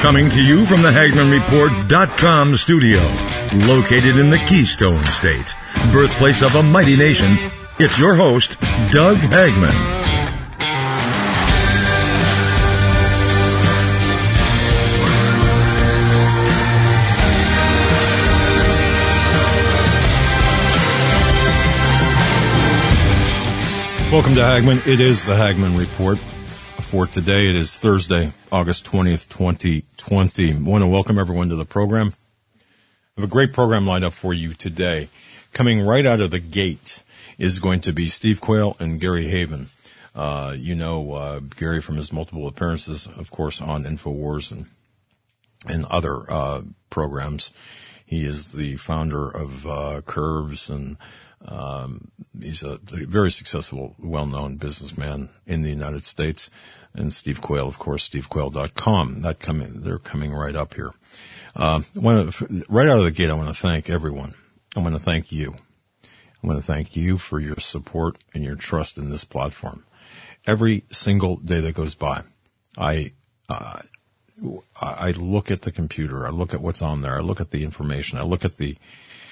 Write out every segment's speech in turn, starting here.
Coming to you from the HagmannReport.com studio, located in the Keystone State, birthplace of a mighty nation, it's your host, Doug Hagmann. Welcome to Hagmann. It is the Hagmann Report. For today, it is Thursday, August 20th, 2020. I want to welcome everyone to the program. I have a great program lined up for you today. Coming right out of the gate is going to be Steve Quayle and Gary Haven. Gary from his multiple appearances, of course, on InfoWars and other programs. He is the founder of Curves, and he's a very successful, well-known businessman in the United States. And Steve Quayle, of course, stevequayle.com. They're coming right up here. Right out of the gate, I want to thank everyone. I want to thank you. I want to thank you for your support and your trust in this platform. Every single day that goes by, I look at the computer. I look at what's on there. I look at the information. I look at the,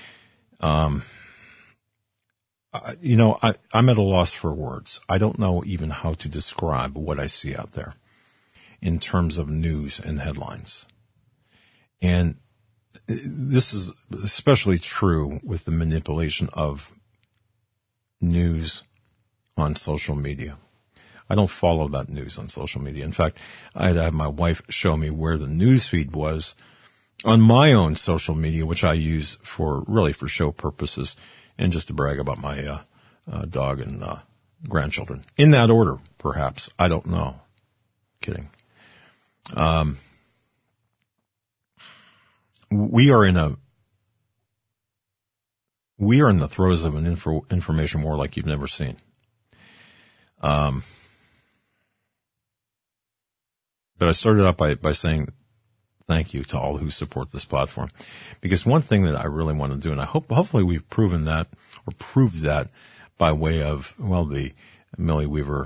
I'm at a loss for words. I don't know even how to describe what I see out there in terms of news and headlines. And this is especially true with the manipulation of news on social media. I don't follow that news on social media. In fact, I had to have my wife show me where the news feed was on my own social media, which I use for show purposes. And just to brag about my dog and grandchildren. In that order, perhaps. I don't know. Kidding. We are in the throes of an information war like you've never seen. But I started out by saying thank you to all who support this platform. Because one thing that I really want to do, and I hopefully we've proven that, or proved that by way of, the Millie Weaver,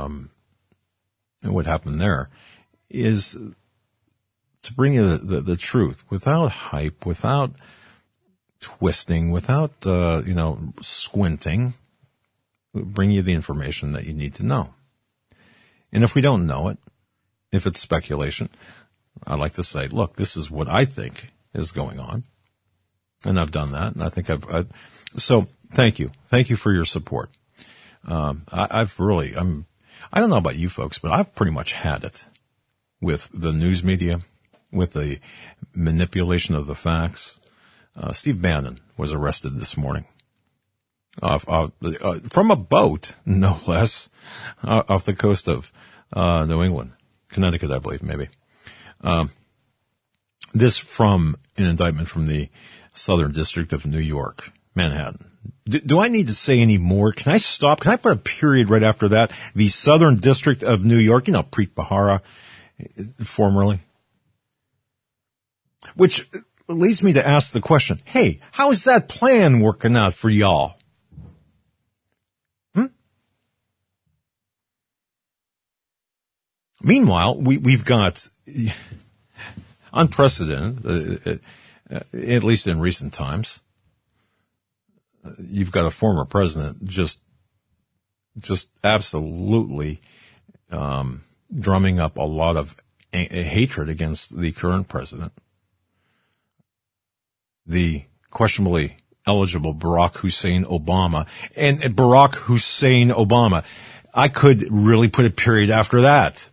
what happened there, is to bring you the truth without hype, without twisting, without, squinting, bring you the information that you need to know. And if we don't know it, if it's speculation, I like to say, look, this is what I think is going on. And I've done that. And I think so thank you. Thank you for your support. I don't know about you folks, but I've pretty much had it with the news media, with the manipulation of the facts. Steve Bannon was arrested this morning from a boat, no less, off the coast of New England, Connecticut, I believe, maybe. This from an indictment from the Southern District of New York, Manhattan. Do I need to say any more? Can I stop? Can I put a period right after that? The Southern District of New York, Preet Bharara, formerly. Which leads me to ask the question, hey, how is that plan working out for y'all? Meanwhile, we've got unprecedented, at least in recent times. You've got a former president just absolutely drumming up a lot of hatred against the current president. The questionably eligible Barack Hussein Obama. And Barack Hussein Obama, I could really put a period after that.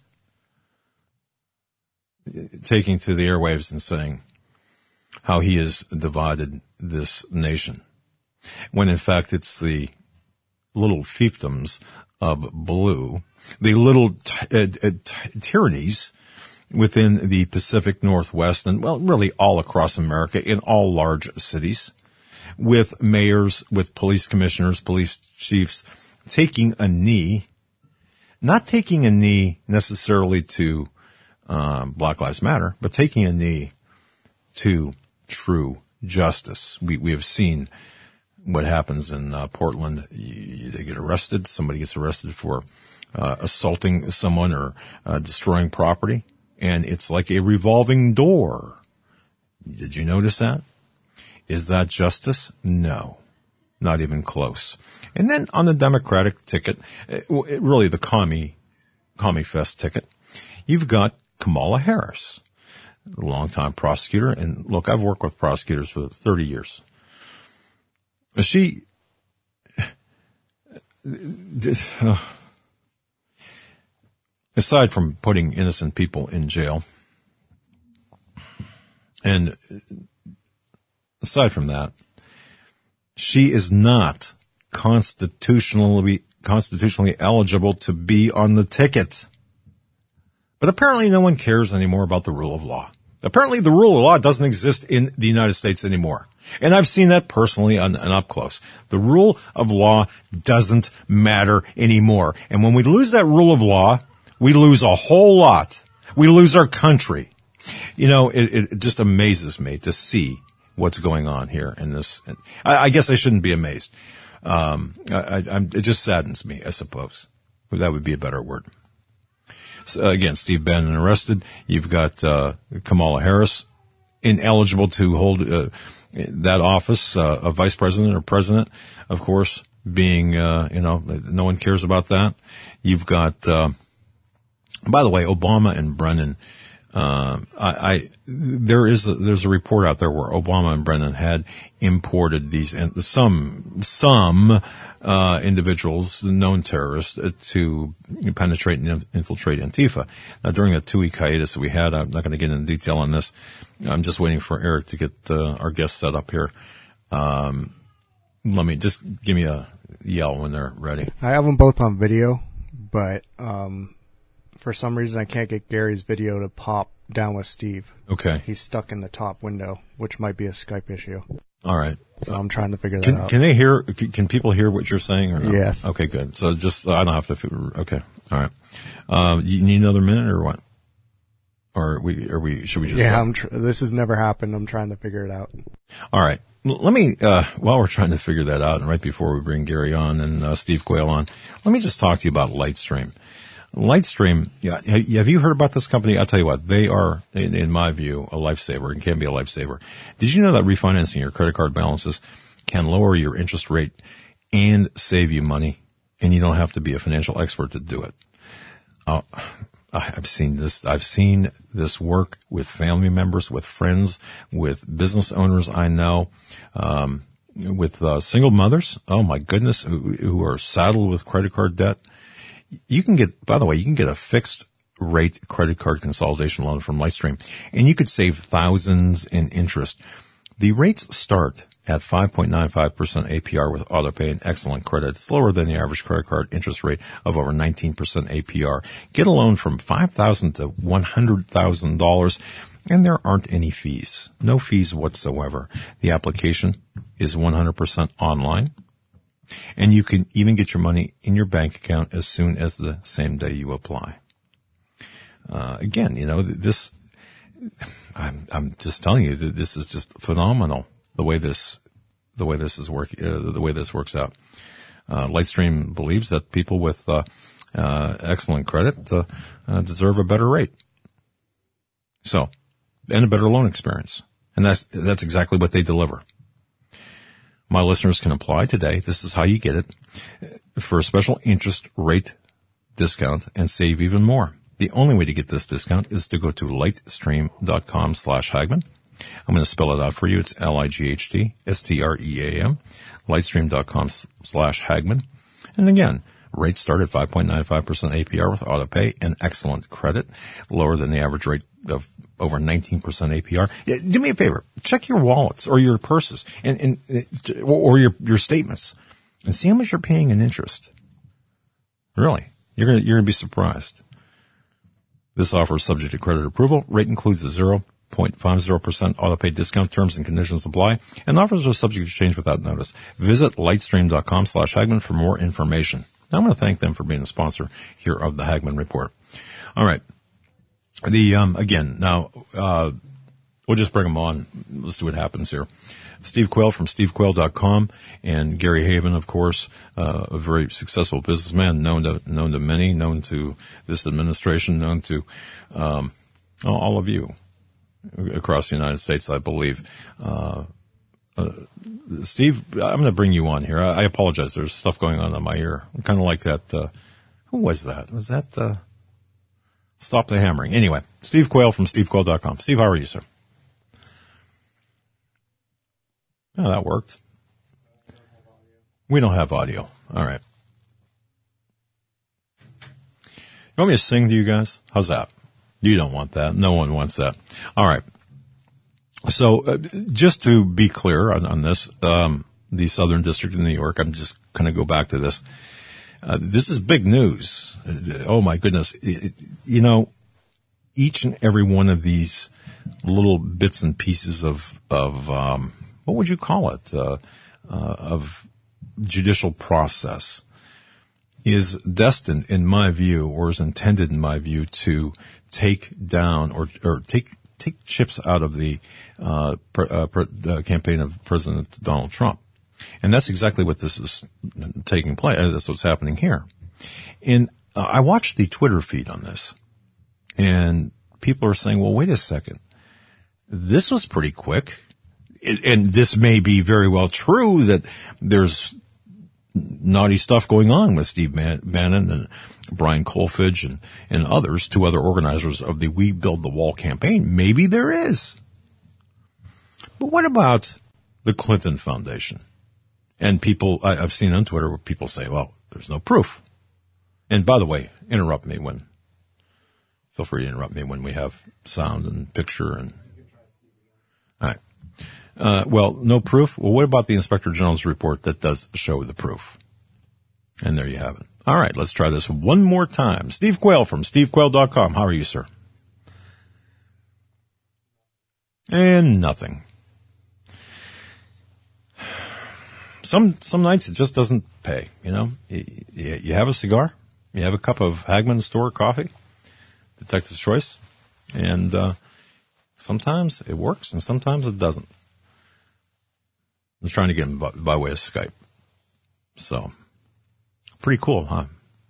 Taking to the airwaves and saying how he has divided this nation, when in fact it's the little fiefdoms of blue, the little tyrannies within the Pacific Northwest and, really all across America in all large cities, with mayors, with police commissioners, police chiefs taking a knee, not taking a knee necessarily to Black Lives Matter, but taking a knee to true justice. We have seen what happens in Portland. They get arrested. Somebody gets arrested for assaulting someone or destroying property, And it's like a revolving door. Did you notice that? Is that justice? No, not even close. And then on the Democratic ticket, really the commie fest ticket, you've got Kamala Harris, a longtime prosecutor. And look, I've worked with prosecutors for 30 years. She, aside from putting innocent people in jail, and aside from that, she is not constitutionally eligible to be on the ticket. But apparently no one cares anymore about the rule of law. Apparently the rule of law doesn't exist in the United States anymore. And I've seen that personally and up close. The rule of law doesn't matter anymore. And when we lose that rule of law, we lose a whole lot. We lose our country. You know, it just amazes me to see what's going on here in this. I guess I shouldn't be amazed. It just saddens me, I suppose. That would be a better word. So, again, Steve Bannon arrested. You've got Kamala Harris ineligible to hold that office of vice president or president, of course, being, no one cares about that. You've got, by the way, Obama and Brennan. There's a report out there where Obama and Brennan had imported these, and some individuals, known terrorists, to penetrate and infiltrate Antifa. Now, during a 2-week hiatus that we had, I'm not going to get into detail on this. I'm just waiting for Eric to get our guest set up here. Let me just give me a yell when they're ready. I have them both on video, but for some reason I can't get Gary's video to pop down with Steve. Okay. He's stuck in the top window, which might be a Skype issue. All right. So I'm trying to figure that out. Can they hear, can people hear what you're saying or no? Yes. Okay, good. So just, I don't have to, okay. All right. You need another minute or what? Or should we just? Yeah, this has never happened. I'm trying to figure it out. All right. Let me, while we're trying to figure that out and right before we bring Gary on and Steve Quayle on, let me just talk to you about Lightstream. Lightstream, yeah, have you heard about this company? I'll tell you what, they are, in my view, a lifesaver and can be a lifesaver. Did you know that refinancing your credit card balances can lower your interest rate and save you money? And you don't have to be a financial expert to do it. I've seen this work with family members, with friends, with business owners I know, with single mothers. Oh my goodness, who are saddled with credit card debt. You can get a fixed rate credit card consolidation loan from Lightstream, and you could save thousands in interest. The rates start at 5.95% APR with AutoPay and excellent credit. It's lower than the average credit card interest rate of over 19% APR. Get a loan from $5,000 to $100,000, and there aren't any fees. No fees whatsoever. The application is 100% online. And you can even get your money in your bank account as soon as the same day you apply. Again, I'm just telling you that this is just phenomenal. The way this works out. Lightstream believes that people with excellent credit deserve a better rate. So, and a better loan experience, and that's exactly what they deliver. My listeners can apply today. This is how you get it for a special interest rate discount and save even more. The only way to get this discount is to go to lightstream.com/Hagman. I'm going to spell it out for you. It's LIGHTSTREAM, lightstream.com/Hagman. And again, rates start at 5.95% APR with AutoPay and excellent credit, lower than the average rate of over 19% APR. Yeah, do me a favor. Check your wallets or your purses or your statements and see how much you're paying in interest. Really. You're going to be surprised. This offer is subject to credit approval. Rate includes a 0.50% AutoPay discount. Terms and conditions apply. And offers are subject to change without notice. Visit lightstream.com/Hagman for more information. Now, I'm going to thank them for being a sponsor here of the Hagman Report. All right. Again, now, we'll just bring them on. Let's see what happens here. Steve Quayle from stevequayle.com and Gary Haven, of course, a very successful businessman, known to many, known to this administration, known to, all of you across the United States, I believe. Steve, I'm going to bring you on here. I apologize. There's stuff going on in my ear. Kind of like that. Who was that? Was that Stop the Hammering? Anyway, Steve Quayle from stevequayle.com. Steve, how are you, sir? Oh, that worked. We don't have audio. All right. You want me to sing to you guys? How's that? You don't want that. No one wants that. All right. So just to be clear on this, the Southern District of New York, I'm just going to go back to this. This is big news. Oh, my goodness. Each and every one of these little bits and pieces of what would you call it, of judicial process is destined, in my view, or is intended, in my view, to take down or take chips out of the campaign of President Donald Trump. And that's exactly what this is taking place. That's what's happening here. And I watched the Twitter feed on this, and people are saying, well, wait a second. This was pretty quick. And this may be very well true that there's naughty stuff going on with Steve Bannon and Brian Kolfage and others, two other organizers of the We Build the Wall campaign. Maybe there is. But what about the Clinton Foundation? And people, I've seen on Twitter where people say, well, there's no proof. And by the way, feel free to interrupt me when we have sound and picture and, all right. Well, no proof. Well, what about the Inspector General's report that does show the proof? And there you have it. All right, let's try this one more time. Steve Quayle from stevequayle.com. How are you, sir? And nothing. Some nights it just doesn't pay, You have a cigar, you have a cup of Hagman's Store coffee, Detective's Choice, and sometimes it works and sometimes it doesn't. I'm trying to get him by way of Skype. So, pretty cool, huh?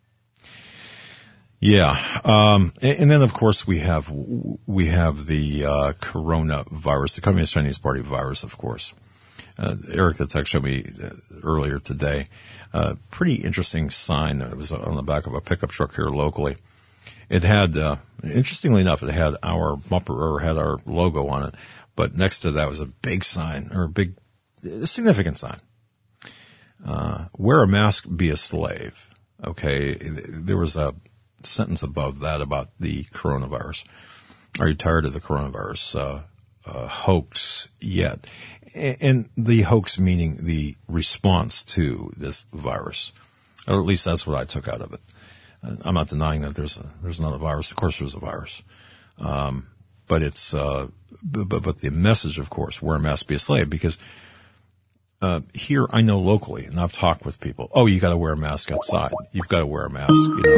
Yeah. And then, of course, we have the coronavirus, the Communist Chinese Party virus, of course. Eric the Tech showed me earlier today a pretty interesting sign that was on the back of a pickup truck here locally. It had, interestingly enough, it had our bumper, or had our logo on it, but next to that was a big sign, or a significant sign. Wear a mask, be a slave. Okay. There was a sentence above that about the coronavirus. Are you tired of the coronavirus, hoax yet? And the hoax meaning the response to this virus. Or at least that's what I took out of it. I'm not denying that there's another virus. Of course there's a virus. But it's, but the message, of course, wear a mask, be a slave, because here I know locally, and I've talked with people, oh, you gotta wear a mask outside. You've gotta wear a mask,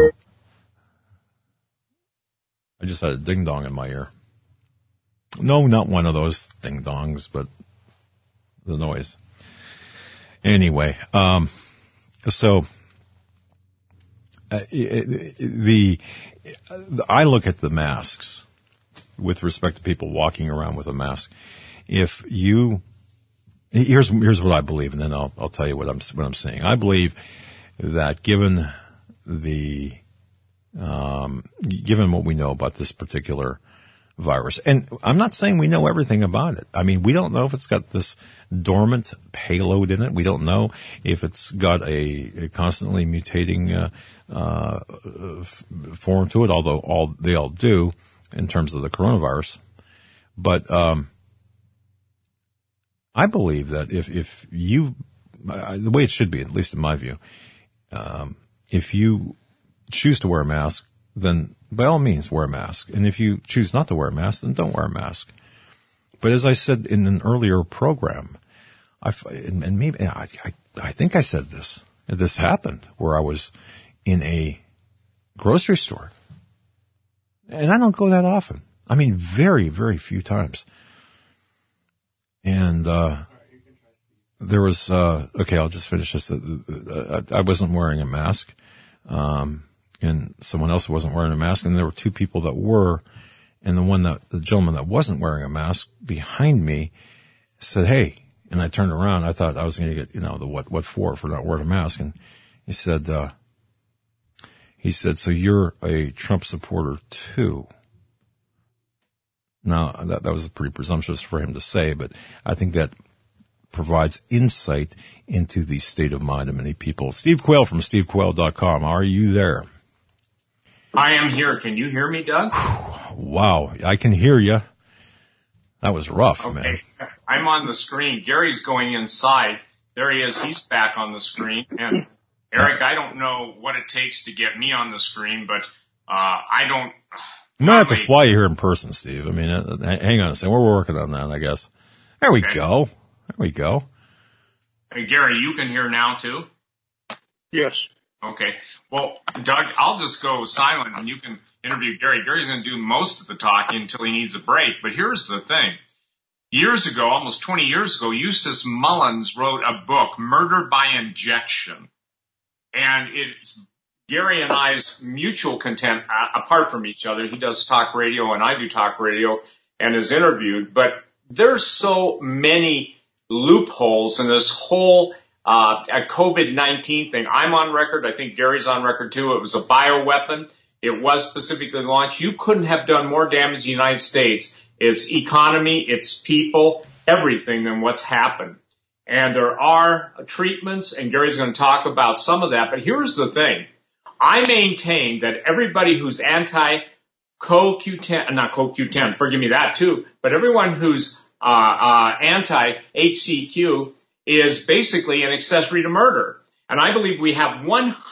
I just had a ding dong in my ear. No, not one of those ding dongs, but the noise. Anyway, I look at the masks with respect to people walking around with a mask. Here's what I believe, and then I'll tell you what I'm saying. I believe that given what we know about this particular virus, and I'm not saying we know everything about it. I mean, we don't know if it's got this dormant payload in it. We don't know if it's got a constantly mutating form to it, although they all do in terms of the coronavirus. But I believe that if you, the way it should be, at least in my view, if you choose to wear a mask, then by all means wear a mask. And if you choose not to wear a mask, then don't wear a mask. But as I said in an earlier program, I think I said this happened where I was in a grocery store. And I don't go that often. I mean, very, very few times. And there was, okay, I'll just finish this. I wasn't wearing a mask. And someone else wasn't wearing a mask, and there were two people that were, And the gentleman that wasn't wearing a mask behind me said, "Hey," and I turned around. I thought I was going to get, the what for not wearing a mask. And he said, "So you're a Trump supporter too?" Now, that was pretty presumptuous for him to say, but I think that provides insight into the state of mind of many people. Steve Quayle from stevequayle.com. Are you there? I am here. Can you hear me, Doug? Wow. I can hear you. That was rough, okay. Man. I'm on the screen. Gary's going inside. There he is. He's back on the screen. And Eric, I don't know what it takes to get me on the screen, but I don't. You might have to fly you here in person, Steve. I mean, hang on a second. We're working on that, I guess. There we go. There we go. Hey, Gary, you can hear now too? Yes. Okay. Well, Doug, I'll just go silent and you can interview Gary. Gary's going to do most of the talking until he needs a break. But here's the thing. Years ago, almost 20 years ago, Eustace Mullins wrote a book, Murder by Injection. And it's Gary and I's mutual content apart from each other. He does talk radio and I do talk radio and is interviewed. But there's so many loopholes in this whole COVID-19 thing. I'm on record. I think Gary's on record too. It was a bioweapon. It was specifically launched. You couldn't have done more damage in the United States, its economy, its people, everything than what's happened. And there are treatments, and Gary's going to talk about some of that. But here's the thing. I maintain that everybody who's anti-CoQ10, not CoQ10, forgive me that too, but everyone who's anti-HCQ is basically an accessory to murder. And I believe we have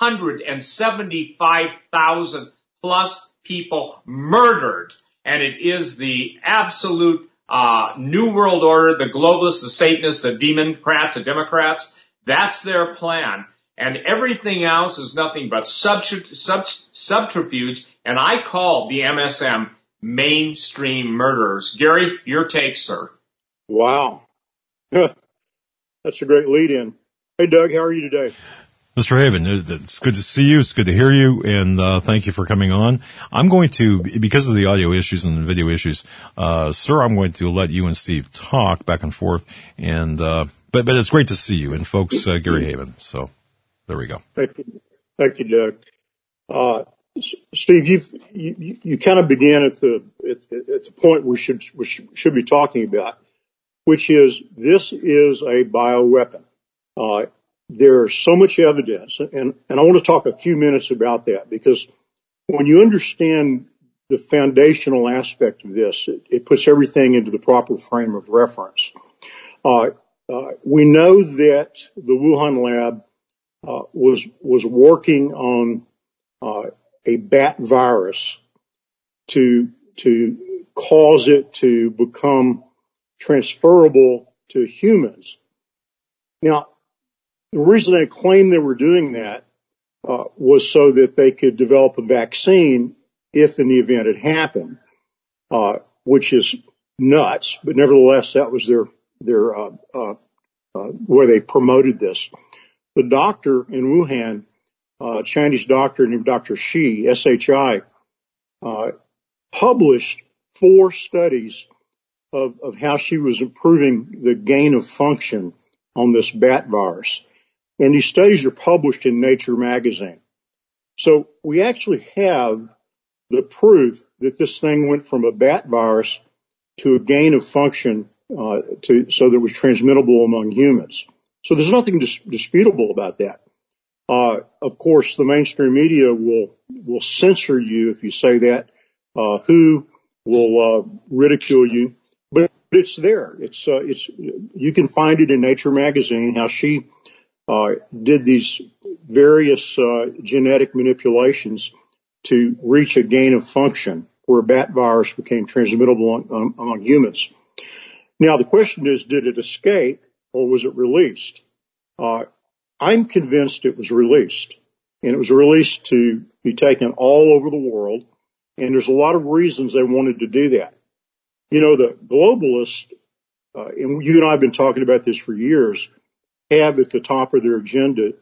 175,000 plus people murdered. And it is the absolute New World Order, the globalists, the Satanists, the Democrats, the Democrats. That's their plan. And everything else is nothing but subterfuge. And I call the MSM mainstream murderers. Gary, your take, sir. Wow. That's a great lead-in. Hey, Doug, how are you today? Mr. Haven, it's good to see you. It's good to hear you. And thank you for coming on. I'm going to, because of the audio issues and the video issues, sir, I'm going to let you and Steve talk back and forth. And but it's great to see you. And folks, Gary Haven. So there we go. Thank you, Doug. Steve, you kind of began at the point we should be talking about, which is this is a bioweapon. There's so much evidence, and I want to talk a few minutes about that, because when you understand the foundational aspect of this, it puts everything into the proper frame of reference. We know that the Wuhan lab was working on a bat virus to cause it to become transferable to humans. Now, the reason they claimed they were doing that was so that they could develop a vaccine if in the event it happened, which is nuts. But nevertheless, that was their way they promoted this. The doctor in Wuhan, a Chinese doctor named Dr. Shi, SHI, published 4 studies of how she was improving the gain of function on this bat virus. And these studies are published in Nature magazine. So we actually have the proof that this thing went from a bat virus to a gain of function so that it was transmittable among humans. So there's nothing disputable about that. Of course, the mainstream media will censor you if you say that, who will ridicule you, but it's there. It's you can find it in Nature magazine how she did these various genetic manipulations to reach a gain of function where a bat virus became transmittable among humans. Now, the question is, did it escape or was it released? I'm convinced it was released, and it was released to be taken all over the world, and there's a lot of reasons they wanted to do that. You know, the globalists, and you and I have been talking about this for years, have at the top of their agenda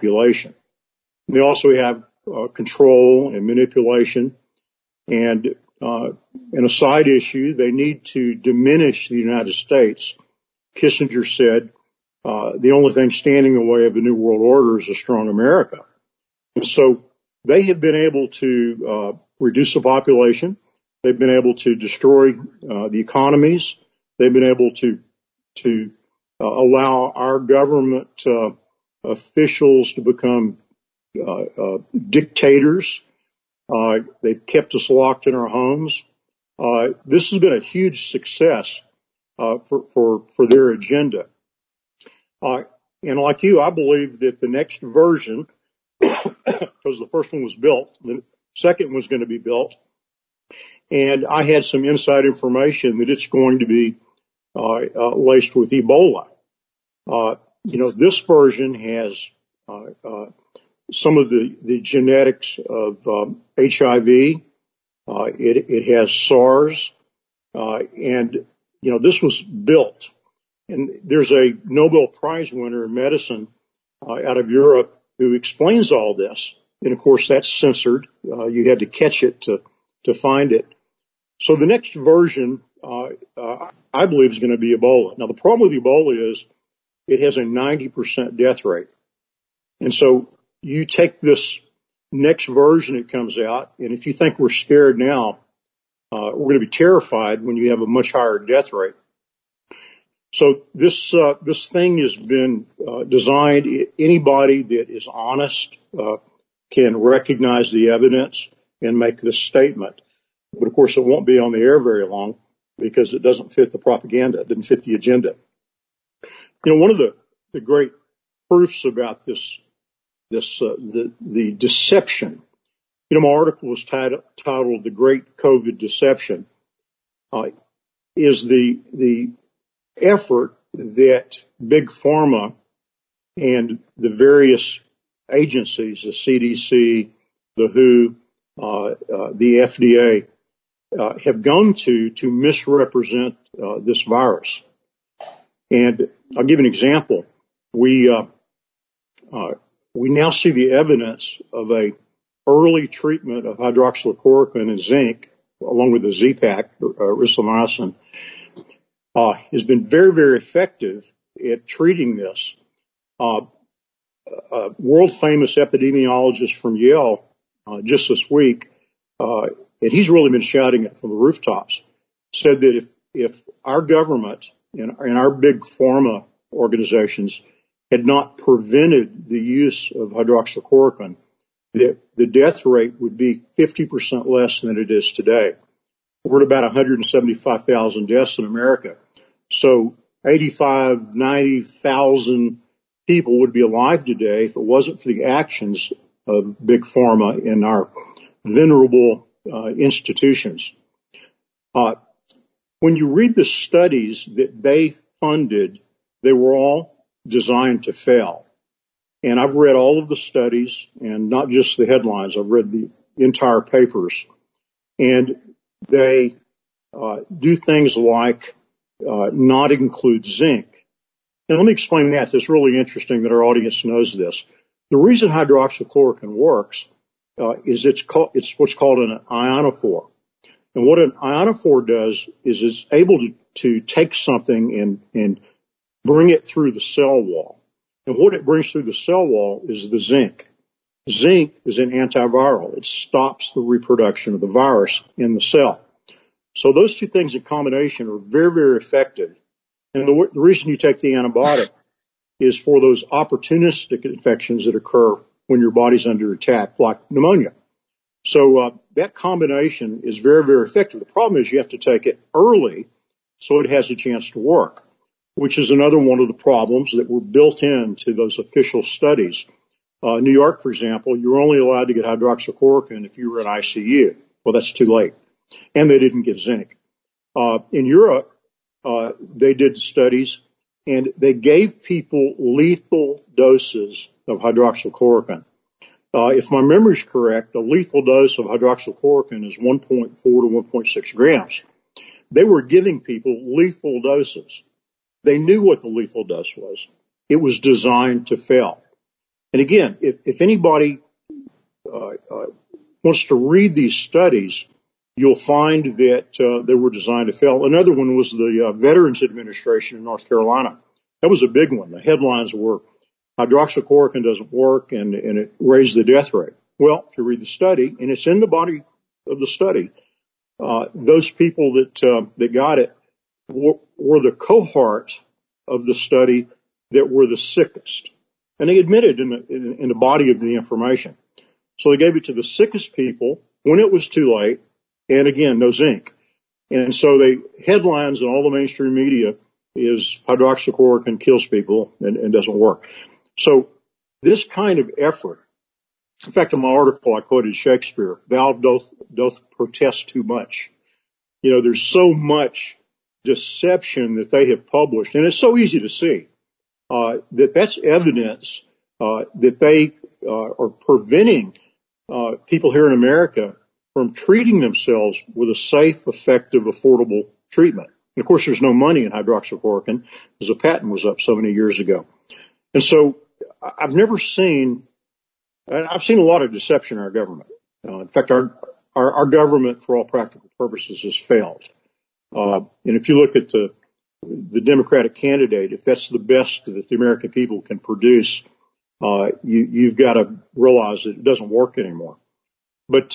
depopulation. They also have control and manipulation, and and a side issue, they need to diminish the United States. Kissinger said, the only thing standing in the way of the New World Order is a strong America. And so they have been able to reduce the population. They've been able to destroy the economies. They've been able to allow our government officials to become dictators. They've kept us locked in our homes. This has been a huge success for their agenda. And like you, I believe that the next version, because the first one was built, the second one's going to be built, and I had some inside information that it's going to be laced with Ebola. This version has some of the genetics of HIV. It has SARS, and this was built. And there's a Nobel Prize winner in medicine out of Europe who explains all this. And of course, that's censored. You had to catch it to find it. So the next version, I believe, is going to be Ebola. Now, the problem with Ebola is it has a 90% death rate. And so you take this next version that comes out, and if you think we're scared now, we're going to be terrified when you have a much higher death rate. So this thing has been designed. Anybody that is honest can recognize the evidence and make this statement. But of course, it won't be on the air very long because it doesn't fit the propaganda. It didn't fit the agenda. One of the great proofs about the deception. My article was titled "The Great COVID Deception." Is the effort that Big Pharma and the various agencies, the CDC, the WHO, the FDA, have gone to misrepresent this virus. And I'll give an example. We now see the evidence of a early treatment of hydroxychloroquine and zinc, along with the Z-Pak, erythromycin, has been very, very effective at treating this. World famous epidemiologist from Yale, just this week, and he's really been shouting it from the rooftops, said that if our government and our big pharma organizations had not prevented the use of hydroxychloroquine, the death rate would be 50% less than it is today. We're at about 175,000 deaths in America. So 85, 90,000 people would be alive today if it wasn't for the actions of Big Pharma in our venerable institutions. When you read the studies that they funded, they were all designed to fail. And I've read all of the studies, and not just the headlines. I've read the entire papers. And they do things like not include zinc. And let me explain that. It's really interesting that our audience knows this. The reason hydroxychloroquine works is it's what's called an ionophore. And what an ionophore does is it's able to take something and bring it through the cell wall. And what it brings through the cell wall is the zinc. Zinc is an antiviral. It stops the reproduction of the virus in the cell. So those two things in combination are very, very effective. And the reason you take the antibiotic is for those opportunistic infections that occur when your body's under attack, like pneumonia. So that combination is very, very effective. The problem is you have to take it early so it has a chance to work, which is another one of the problems that were built into those official studies. New York, for example, you're only allowed to get hydroxychloroquine if you were in ICU. Well, that's too late. And they didn't give zinc. In Europe, they did studies, and they gave people lethal doses of hydroxychloroquine. If my memory is correct, a lethal dose of hydroxychloroquine is 1.4 to 1.6 grams. They were giving people lethal doses. They knew what the lethal dose was. It was designed to fail. And again, if anybody wants to read these studies, you'll find that they were designed to fail. Another one was the Veterans Administration in North Carolina. That was a big one. The headlines were hydroxychloroquine doesn't work, and it raised the death rate. Well, if you read the study, and it's in the body of the study, those people that got it were the cohort of the study that were the sickest. And they admitted in the body of the information. So they gave it to the sickest people when it was too late, and again, no zinc. And so the headlines in all the mainstream media is hydroxychloroquine kills people and doesn't work. So this kind of effort, in fact, in my article, I quoted Shakespeare, thou doth protest too much. You know, there's so much deception that they have published, and it's so easy to see, that's evidence, that they, are preventing, people here in America from treating themselves with a safe, effective, affordable treatment. And of course, there's no money in hydroxychloroquine because the patent was up so many years ago. And so I've never seen, and I've seen a lot of deception in our government. In fact, our government, for all practical purposes, has failed. And if you look at the Democratic candidate, if that's the best that the American people can produce, you've got to realize that it doesn't work anymore. But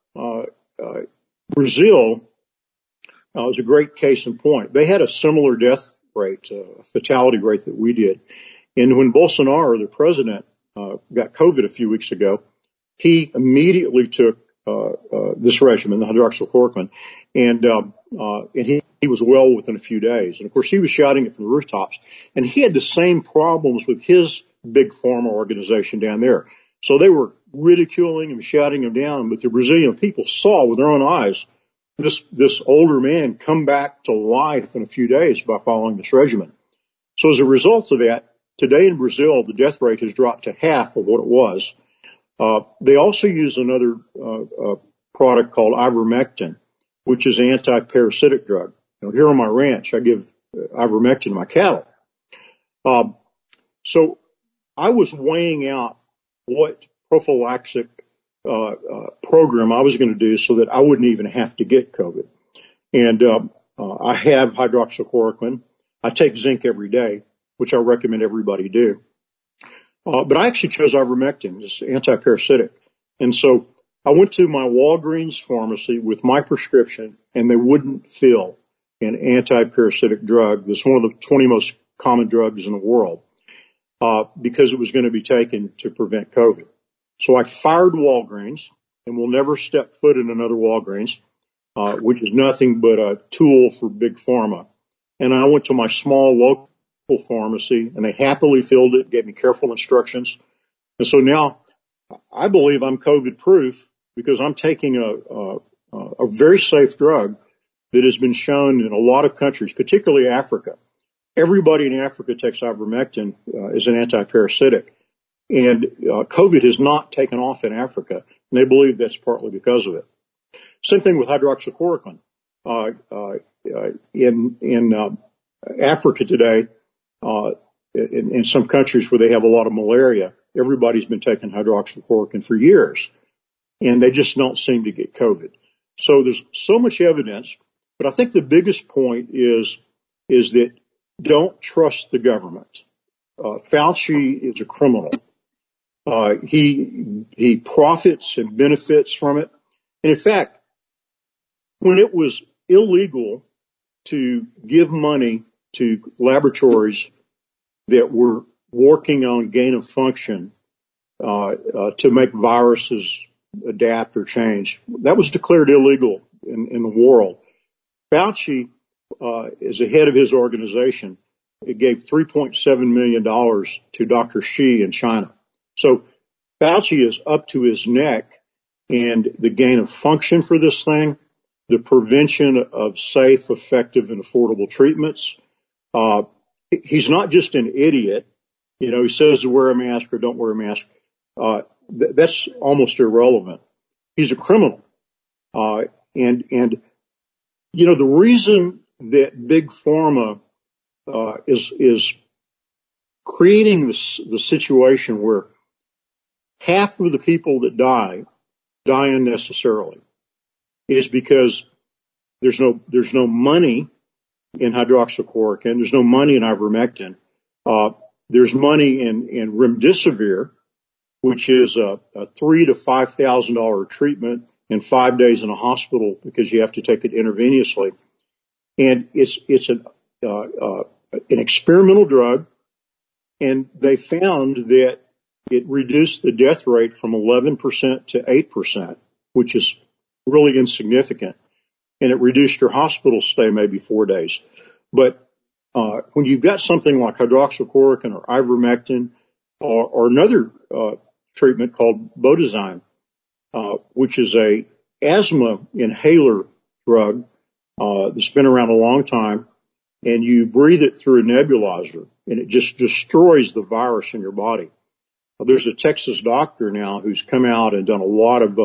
Brazil was a great case in point. They had a similar death rate, fatality rate that we did. And when Bolsonaro, the president, got COVID a few weeks ago, he immediately took this regimen, the hydroxychloroquine, and he was well within a few days. And of course, he was shouting it from the rooftops. And he had the same problems with his big pharma organization down there. So they were ridiculing him, shouting him down. But the Brazilian people saw with their own eyes this older man come back to life in a few days by following this regimen. So as a result of that, today in Brazil, the death rate has dropped to half of what it was. They also use another product called ivermectin, which is an anti-parasitic drug. Here on my ranch, I give ivermectin to my cattle. So I was weighing out what prophylactic program I was going to do so that I wouldn't even have to get COVID. And I have hydroxychloroquine. I take zinc every day, which I recommend everybody do. But I actually chose ivermectin. It's anti-parasitic. And so I went to my Walgreens pharmacy with my prescription, and they wouldn't fill an anti-parasitic drug. It's one of the 20 most common drugs in the world, because it was going to be taken to prevent COVID. So I fired Walgreens and will never step foot in another Walgreens, which is nothing but a tool for big pharma. And I went to my small local pharmacy, and they happily filled it, gave me careful instructions. And so now I believe I'm COVID proof because I'm taking a very safe drug that has been shown in a lot of countries, particularly Africa. Everybody in Africa takes ivermectin as an anti-parasitic. And COVID has not taken off in Africa, and they believe that's partly because of it. Same thing with hydroxychloroquine. In Africa today, in some countries where they have a lot of malaria, everybody's been taking hydroxychloroquine for years, and they just don't seem to get COVID. So there's so much evidence, but I think the biggest point is that don't trust the government. Fauci is a criminal. He profits and benefits from it. And in fact, when it was illegal to give money to laboratories that were working on gain of function, to make viruses adapt or change, that was declared illegal in the world. Fauci, as the head of his organization, it gave $3.7 million to Dr. Xi in China. So Fauci is up to his neck in the gain of function for this thing, the prevention of safe, effective, and affordable treatments. He's not just an idiot. You know, he says to wear a mask or don't wear a mask. That's almost irrelevant. He's a criminal. And you know, the reason that big pharma is creating the situation where half of the people that die unnecessarily is because there's no money in hydroxychloroquine. There's no money in ivermectin. There's money in remdesivir, which is a $3,000 to $5,000 treatment in 5 days in a hospital because you have to take it intravenously. And it's an experimental drug, and they found that it reduced the death rate from 11% to 8%, which is really insignificant. And it reduced your hospital stay maybe 4 days. But when you've got something like hydroxychloroquine or ivermectin or another treatment called Bodazyme, which is a asthma inhaler drug that's been around a long time, and you breathe it through a nebulizer, and it just destroys the virus in your body. There's a Texas doctor now who's come out and done a lot of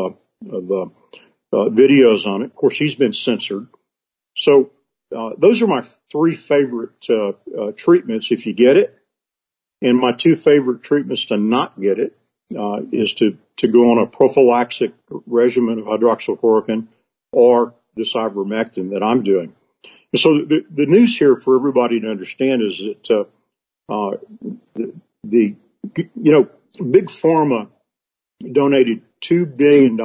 videos on it. Of course, he's been censored. So those are my three favorite treatments if you get it. And my two favorite treatments to not get it is to go on a prophylactic regimen of hydroxychloroquine or this ivermectin that I'm doing. And so the news here for everybody to understand is that Big Pharma donated $2 billion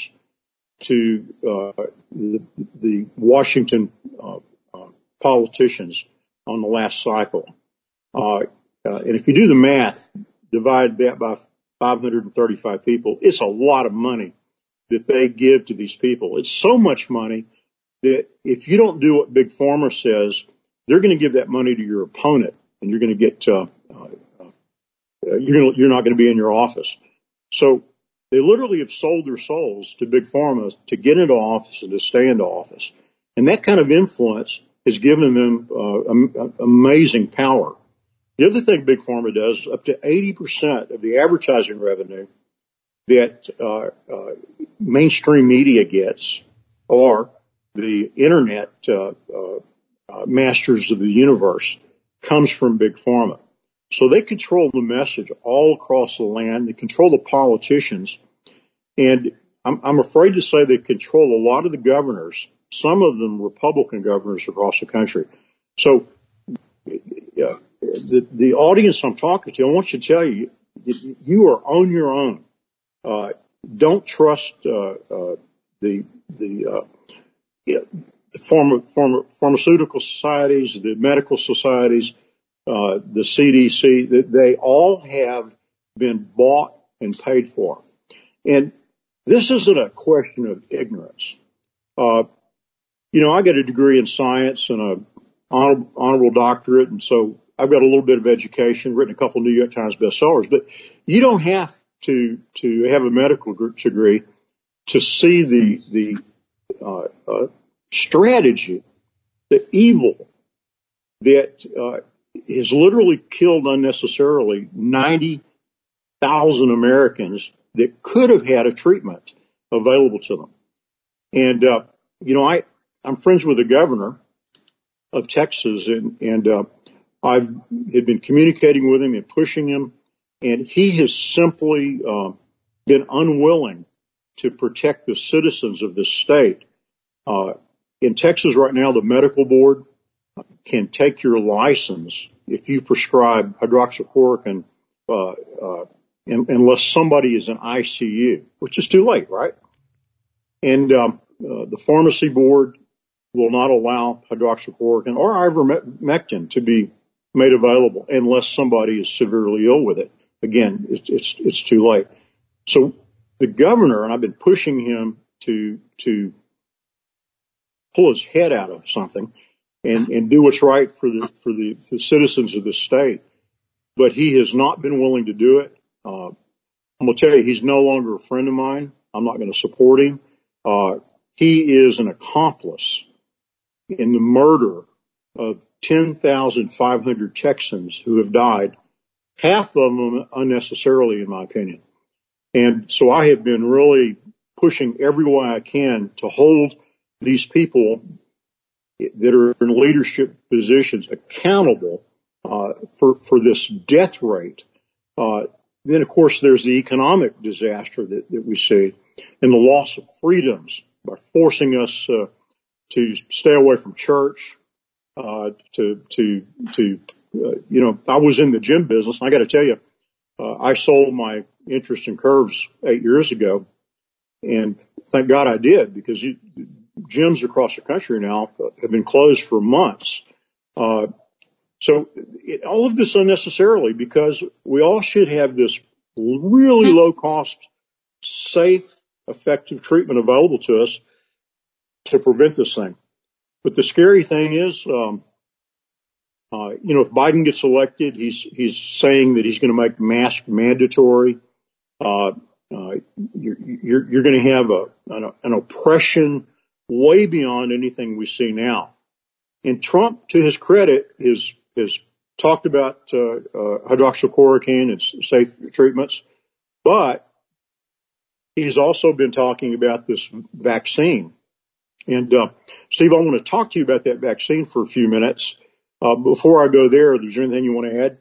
to the Washington politicians on the last cycle. And if you do the math, divide that by 535 people, it's a lot of money that they give to these people. It's so much money that if you don't do what Big Pharma says, they're going to give that money to your opponent, and you're going to get you're not going to be in your office. So they literally have sold their souls to Big Pharma to get into office and to stay into office. And that kind of influence has given them amazing power. The other thing Big Pharma does, up to 80% of the advertising revenue that mainstream media gets, or the internet masters of the universe, comes from Big Pharma. So they control the message all across the land. They control the politicians. And I'm afraid to say they control a lot of the governors, some of them Republican governors across the country. So the audience I'm talking to, I want to tell you, you are on your own. Don't trust the pharmaceutical societies, the medical societies, the CDC, that they all have been bought and paid for. And this isn't a question of ignorance. I got a degree in science and an honorable doctorate, and so I've got a little bit of education, written a couple of New York Times bestsellers, but you don't have to have a medical degree to see the strategy, the evil that has literally killed unnecessarily 90,000 Americans that could have had a treatment available to them. And, I'm friends with the governor of Texas, and I had been communicating with him and pushing him, and he has simply been unwilling to protect the citizens of this state. In Texas right now, the medical board can take your license if you prescribe hydroxychloroquine unless somebody is in ICU, which is too late, right? And the pharmacy board will not allow hydroxychloroquine or ivermectin to be made available unless somebody is severely ill with it. Again, it's too late. So the governor, and I've been pushing him to pull his head out of something and do what's right for the citizens of the state, but he has not been willing to do it. I'm going to tell you, he's no longer a friend of mine. I'm not going to support him. He is an accomplice in the murder of 10,500 Texans who have died, half of them unnecessarily, in my opinion. And so I have been really pushing every way I can to hold these people that are in leadership positions accountable for this death rate. Then, of course, there's the economic disaster that we see and the loss of freedoms forcing us to stay away from church. I was in the gym business. I got to tell you, I sold my interest in Curves 8 years ago, and thank God I did, because gyms across the country now have been closed for months. So all of this unnecessarily, because we all should have this really low cost, safe, effective treatment available to us to prevent this thing. But the scary thing is, if Biden gets elected, he's saying that he's going to make mask mandatory. You're going to have an oppression way beyond anything we see now. And Trump, to his credit, has talked about hydroxychloroquine and safe treatments, but he's also been talking about this vaccine. And Steve, I want to talk to you about that vaccine for a few minutes. Before I go there, is there anything you want to add?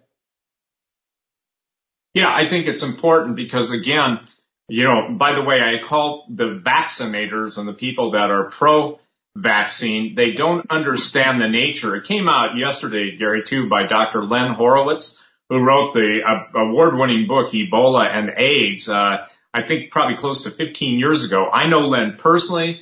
Yeah, I think it's important because, again, by the way, I call the vaccinators and the people that are pro-vaccine, they don't understand the nature. It came out yesterday, Gary, too, by Dr. Len Horowitz, who wrote the award-winning book, Ebola and AIDS, I think probably close to 15 years ago. I know Len personally.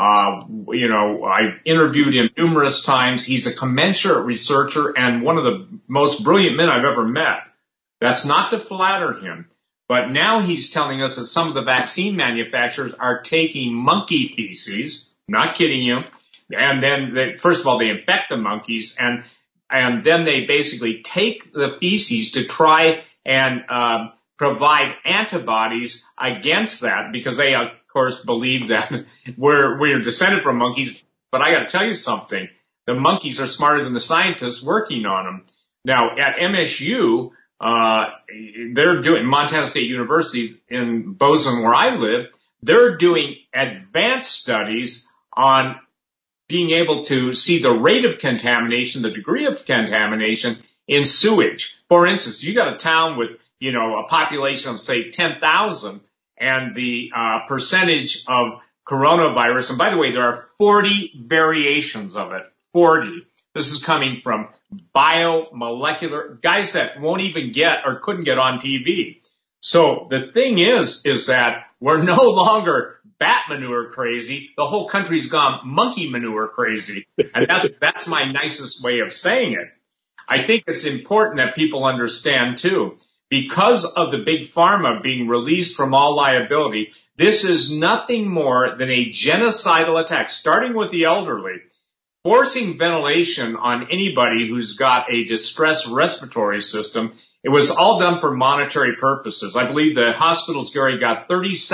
I've interviewed him numerous times. He's a commensurate researcher and one of the most brilliant men I've ever met. That's not to flatter him, but now he's telling us that some of the vaccine manufacturers are taking monkey feces, not kidding you, and then first of all, they infect the monkeys, and then they basically take the feces to try and provide antibodies against that, because they, of course, believe that we're descended from monkeys. But I got to tell you something. The monkeys are smarter than the scientists working on them. Now, at MSU, they're doing, Montana State University in Bozeman, where I live, they're doing advanced studies on being able to see the rate of contamination, the degree of contamination in sewage. For instance, you got a town with, a population of, say, 10,000, and the percentage of coronavirus, and by the way, there are 40 variations of it, 40. This is coming from biomolecular guys that won't even get or couldn't get on TV. So the thing is that we're no longer bat manure crazy. The whole country's gone monkey manure crazy. And that's my nicest way of saying it. I think it's important that people understand too, because of the big pharma being released from all liability, this is nothing more than a genocidal attack, starting with the elderly, forcing ventilation on anybody who's got a distressed respiratory system. It was all done for monetary purposes. I believe the hospitals, Gary, got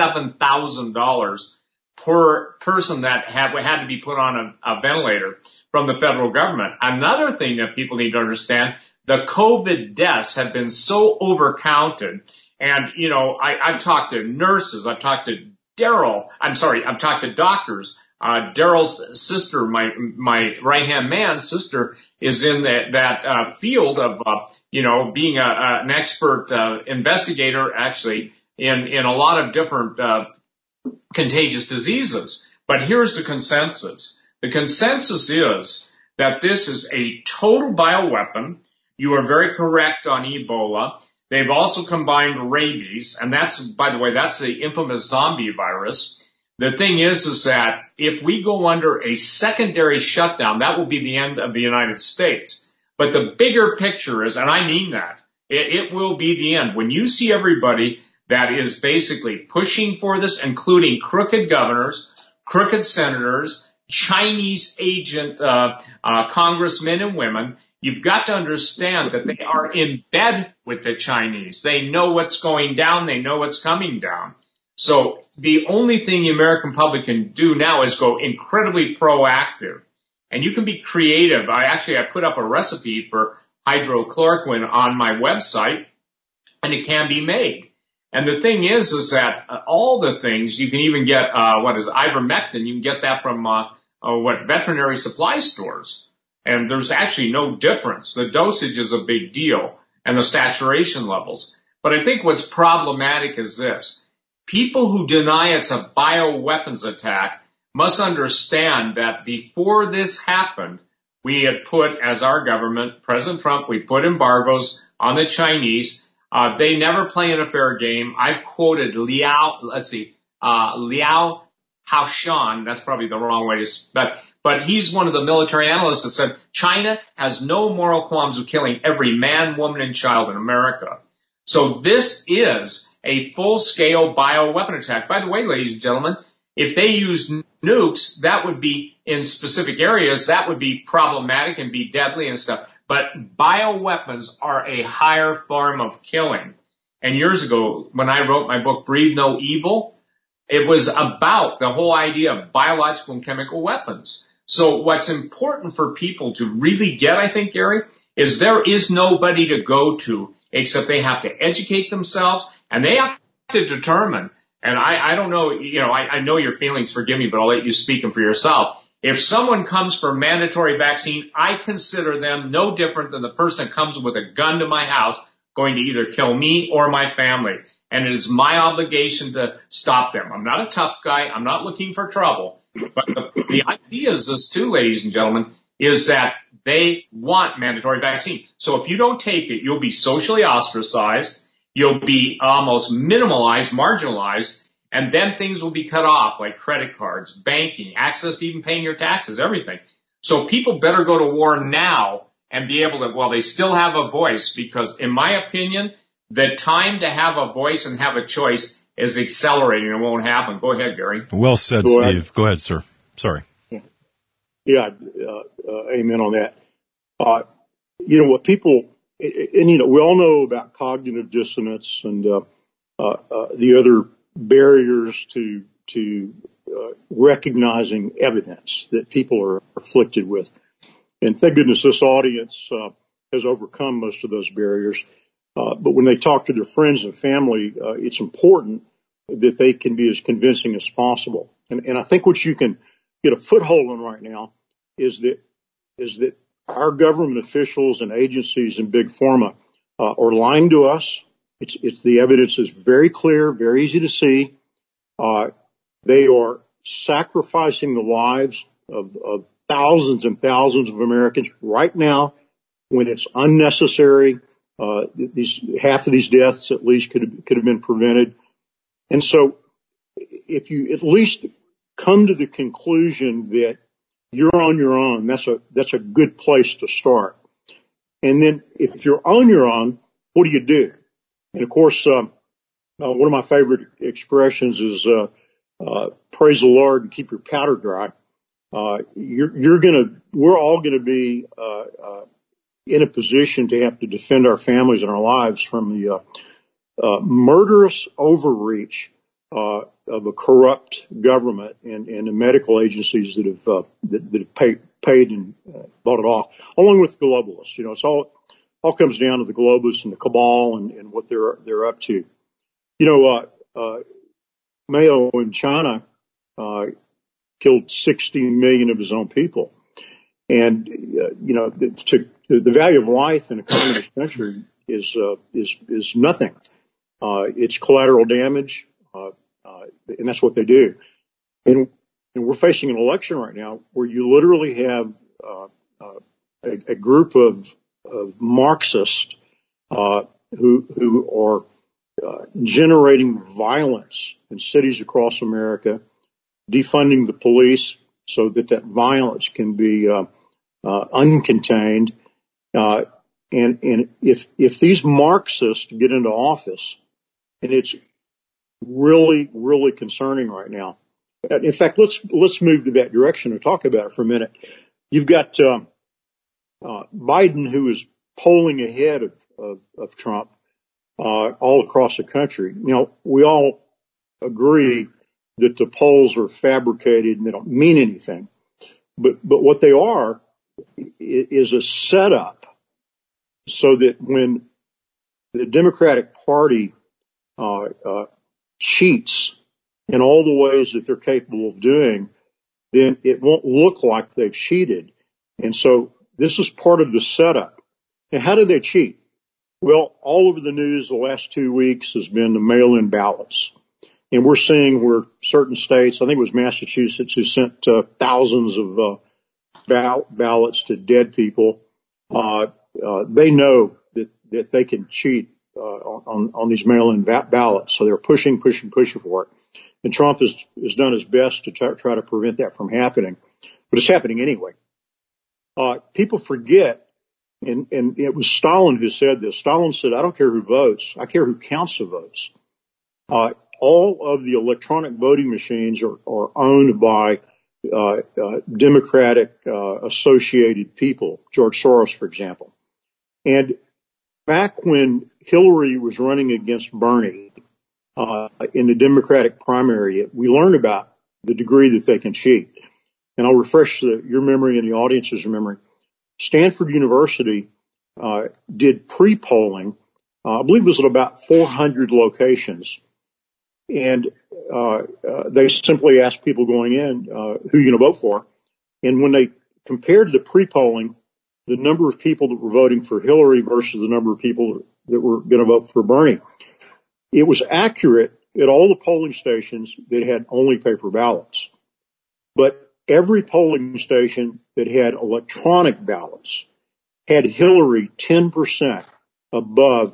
$37,000 per person that had to be put on a ventilator from the federal government. Another thing that people need to understand, the COVID deaths have been so overcounted. And, I've talked to nurses. I've talked to I've talked to doctors. Daryl's sister, my right-hand man's sister, is in that field of, being an expert investigator, actually, in a lot of different contagious diseases. But here's the consensus. The consensus is that this is a total bioweapon. You are very correct on Ebola. They've also combined rabies, and that's, by the way, that's the infamous zombie virus. The thing is that if we go under a secondary shutdown, that will be the end of the United States. But the bigger picture is, and I mean that, it will be the end. When you see everybody that is basically pushing for this, including crooked governors, crooked senators, Chinese agent congressmen and women, you've got to understand that they are in bed with the Chinese. They know what's going down. They know what's coming down. So the only thing the American public can do now is go incredibly proactive. And you can be creative. I put up a recipe for hydrochloroquine on my website, and it can be made. And the thing is that all the things, you can even get, ivermectin, you can get that from, veterinary supply stores. And there's actually no difference. The dosage is a big deal, and the saturation levels. But I think what's problematic is this. People who deny it's a bioweapons attack must understand that before this happened, we had put, as our government, President Trump, we put embargoes on the Chinese. They never play in a fair game. I've quoted Liao Haoshan. That's probably the wrong way to, but he's one of the military analysts that said China has no moral qualms of killing every man, woman, and child in America. So this is a full-scale bioweapon attack. By the way, ladies and gentlemen, if they use nukes, that would be in specific areas, that would be problematic and be deadly and stuff. But bioweapons are a higher form of killing. And years ago, when I wrote my book, Breathe No Evil, it was about the whole idea of biological and chemical weapons. So what's important for people to really get, I think, Gary, is there is nobody to go to except they have to educate themselves and they have to determine. And I don't know, I know your feelings, forgive me, but I'll let you speak them for yourself. If someone comes for mandatory vaccine, I consider them no different than the person that comes with a gun to my house going to either kill me or my family. And it is my obligation to stop them. I'm not a tough guy. I'm not looking for trouble. But the idea is this too, ladies and gentlemen, is that they want mandatory vaccine. So if you don't take it, you'll be socially ostracized. You'll be almost minimalized, marginalized, and then things will be cut off like credit cards, banking, access to even paying your taxes, everything. So people better go to war now and be able to, well, they still have a voice because in my opinion, the time to have a voice and have a choice is accelerating. It won't happen. Go ahead, Gary. Well said, Steve. Go ahead, sir. Sorry. Yeah, amen on that. What people, and we all know about cognitive dissonance and the other barriers to recognizing evidence that people are afflicted with. And thank goodness this audience has overcome most of those barriers. But when they talk to their friends and family, it's important that they can be as convincing as possible. And I think what you can get a foothold in right now is that our government officials and agencies and big pharma are lying to us. It's the evidence is very clear, very easy to see. They are sacrificing the lives of thousands and thousands of Americans right now when it's unnecessary. Half of these deaths at least could have been prevented. And so if you at least come to the conclusion that you're on your own, that's a good place to start. And then if you're on your own, what do? And of course, one of my favorite expressions is, praise the Lord and keep your powder dry. We're all gonna be, in a position to have to defend our families and our lives from the, murderous overreach, of a corrupt government and the medical agencies that have paid and bought it off, along with the globalists. It's all comes down to the globalists and the cabal and what they're up to. Mayo in China, killed 60 million of his own people. And, the value of life in a communist country is nothing. It's collateral damage. And that's what they do. And we're facing an election right now where you literally have, a group of Marxists, who are, generating violence in cities across America, defunding the police so that violence can be, uncontained. And if these Marxists get into office, and it's really, really concerning right now. In fact, let's move to that direction and talk about it for a minute. You've got, Biden, who is polling ahead of Trump, all across the country. We all agree that the polls are fabricated and they don't mean anything. But what they are is a setup so that when the Democratic Party cheats in all the ways that they're capable of doing, then it won't look like they've cheated. And so this is part of the setup. And how do they cheat? Well, all over the news the last 2 weeks has been the mail-in ballots. And we're seeing where certain states, I think it was Massachusetts, who sent thousands of ballots to dead people. They know that they can cheat on these mail-in ballots, so they're pushing for it. And Trump has done his best to try to prevent that from happening, but it's happening anyway. People forget, and it was Stalin who said this. Stalin said, "I don't care who votes, I care who counts the votes." All of the electronic voting machines are owned by Democratic associated people, George Soros, for example. And back when Hillary was running against Bernie in the Democratic primary, we learned about the degree that they can cheat. And I'll refresh your memory and the audience's memory. Stanford University did pre-polling, I believe it was at about 400 locations. And they simply asked people going in, who are you going to vote for? And when they compared the pre-polling, the number of people that were voting for Hillary versus the number of people that were going to vote for Bernie, it was accurate at all the polling stations that had only paper ballots. But every polling station that had electronic ballots had Hillary 10% above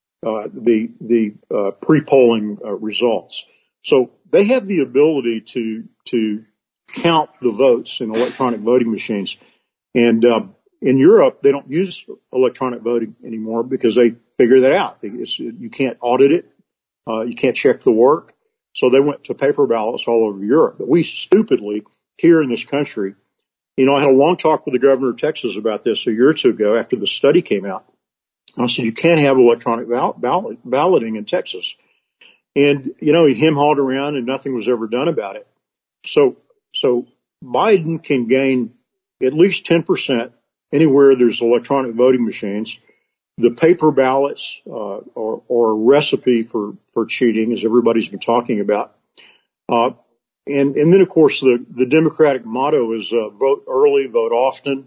the pre-polling results. So they have the ability to count the votes in electronic voting machines. And in Europe, they don't use electronic voting anymore because they figured that out. You can't audit it. You can't check the work. So they went to paper ballots all over Europe. But we stupidly, here in this country, I had a long talk with the governor of Texas about this a year or two ago after the study came out. I said, you can't have electronic balloting in Texas. And, he hem-hawed around and nothing was ever done about it. So Biden can gain at least 10% anywhere there's electronic voting machines. The paper ballots are a recipe for cheating, as everybody's been talking about. And then, of course, the Democratic motto is vote early, vote often.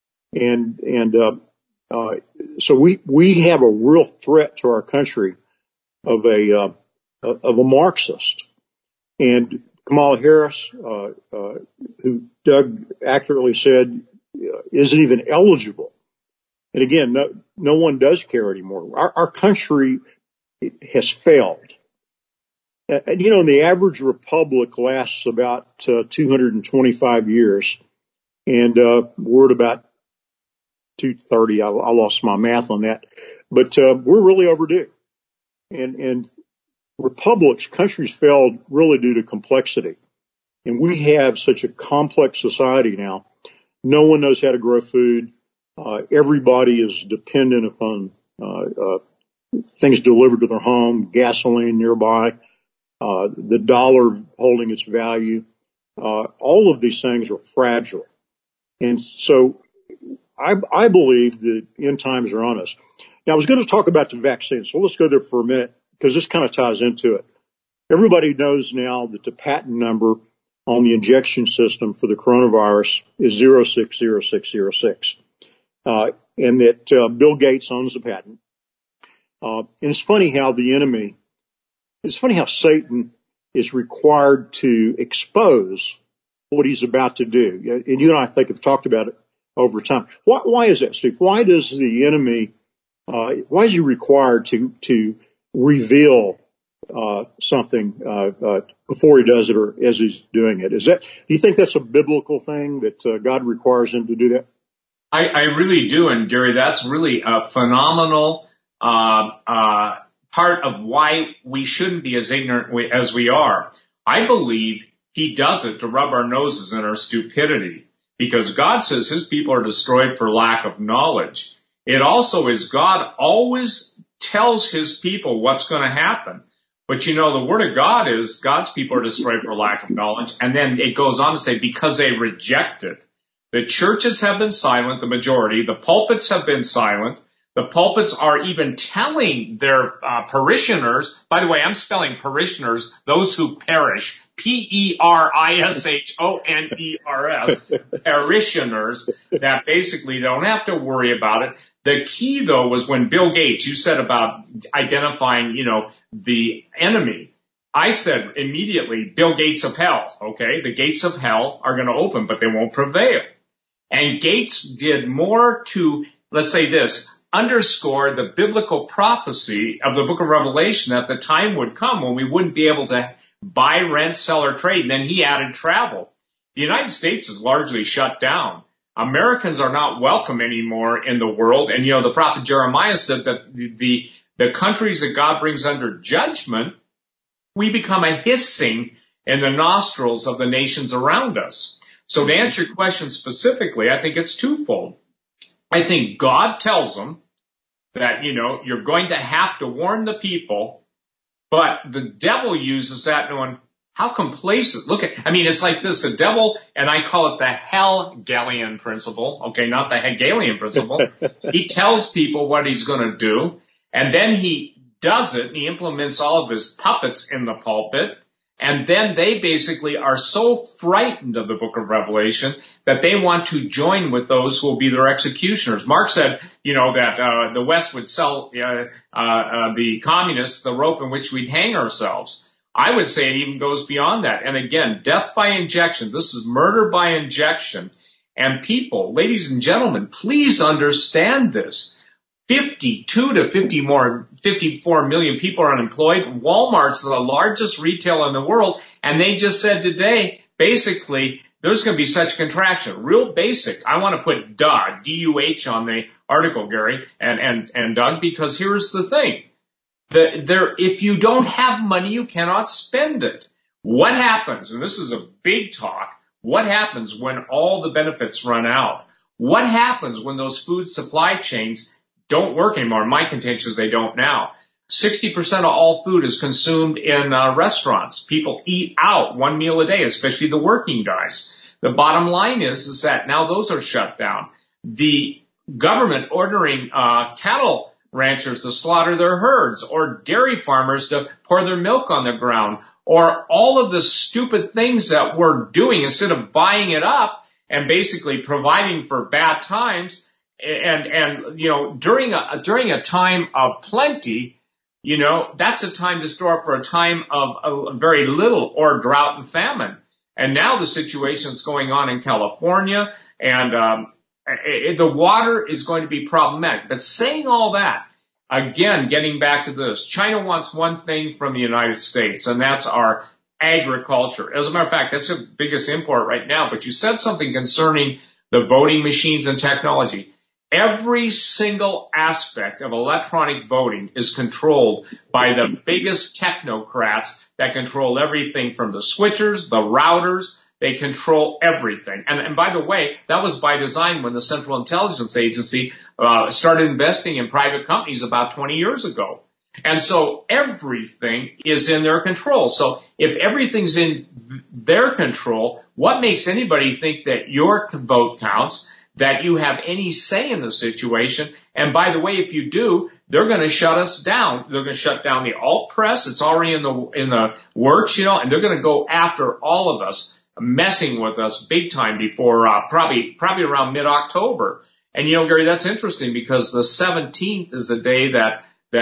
So we have a real threat to our country of a Marxist. And Kamala Harris, who Doug accurately said isn't even eligible. And again, no one does care anymore. Our country has failed. And the average republic lasts about 225 years, and we're at about 230. I lost my math on that, but we're really overdue. And countries failed really due to complexity. And we have such a complex society now. No one knows how to grow food. Everybody is dependent upon things delivered to their home, gasoline nearby, the dollar holding its value. All of these things are fragile. And so I believe that end times are on us. Now, I was going to talk about the vaccine, so let's go there for a minute because this kind of ties into it. Everybody knows now that the patent number on the injection system for the coronavirus is 060606. And that Bill Gates owns the patent. And it's funny how Satan is required to expose what he's about to do. And you and I think have talked about it over time. Why is that, Steve? Why does the enemy, why is he required to reveal something before he does it or as he's doing it? Do you think that's a biblical thing that God requires him to do that? I really do, and Gary, that's really a phenomenal part of why we shouldn't be as ignorant as we are. I believe he does it to rub our noses in our stupidity, because God says his people are destroyed for lack of knowledge. It also is God always tells his people what's going to happen. But the word of God is God's people are destroyed for lack of knowledge. And then it goes on to say, because they rejected. The churches have been silent, the majority. The pulpits have been silent. The pulpits are even telling their parishioners, by the way, I'm spelling parishioners, those who perish, P-E-R-I-S-H-O-N-E-R-S, parishioners, that basically don't have to worry about it. The key, though, was when Bill Gates, you said about identifying, the enemy. I said immediately, Bill Gates of hell, okay? The gates of hell are going to open, but they won't prevail. And Gates did more to, let's say this, underscore the biblical prophecy of the book of Revelation that the time would come when we wouldn't be able to buy, rent, sell, or trade. And then he added travel. The United States is largely shut down. Americans are not welcome anymore in the world. And, the prophet Jeremiah said that the countries that God brings under judgment, we become a hissing in the nostrils of the nations around us. So to answer your question specifically, I think it's twofold. I think God tells them that, you're going to have to warn the people, but the devil uses that knowing how complacent. It's like this, the devil, and I call it the Hegelian principle, okay, not the Hegelian principle. He tells people what he's going to do, and then he does it, and he implements all of his puppets in the pulpit, and then they basically are so frightened of the book of Revelation that they want to join with those who will be their executioners. Marx said, that the West would sell the communists the rope in which we'd hang ourselves. I would say it even goes beyond that. And again, death by injection. This is murder by injection. And people, ladies and gentlemen, please understand this. 52 to 54 million people are unemployed. Walmart's the largest retailer in the world. And they just said today, basically, there's going to be such contraction. Real basic. I want to put Doug, D-U-H, on the article, Gary, and Doug, because here's the thing. If you don't have money, you cannot spend it. What happens, and this is a big talk, what happens when all the benefits run out? What happens when those food supply chains don't work anymore? My contention is they don't now. 60% of all food is consumed in restaurants. People eat out one meal a day, especially the working guys. The bottom line is that now those are shut down. The government ordering cattle ranchers to slaughter their herds, or dairy farmers to pour their milk on the ground, or all of the stupid things that we're doing instead of buying it up and basically providing for bad times. And during a time of plenty, that's a time to store up for a time of very little, or drought and famine. And now the situation that's going on in California, and the water is going to be problematic. But saying all that, again, getting back to this, China wants one thing from the United States, and that's our agriculture. As a matter of fact, that's the biggest import right now. But you said something concerning the voting machines and technology. Every single aspect of electronic voting is controlled by the biggest technocrats that control everything from the switchers, the routers. They control everything. And by the way, that was by design when the Central Intelligence Agency started investing in private companies about 20 years ago. And so everything is in their control. So if everything's in their control, what makes anybody think that your vote counts, that you have any say in the situation? And by the way, if you do, they're going to shut us down. They're going to shut down the alt press. It's already in the works, and they're going to go after all of us, messing with us big time before probably around mid-October. And Gary, that's interesting because the 17th is the day that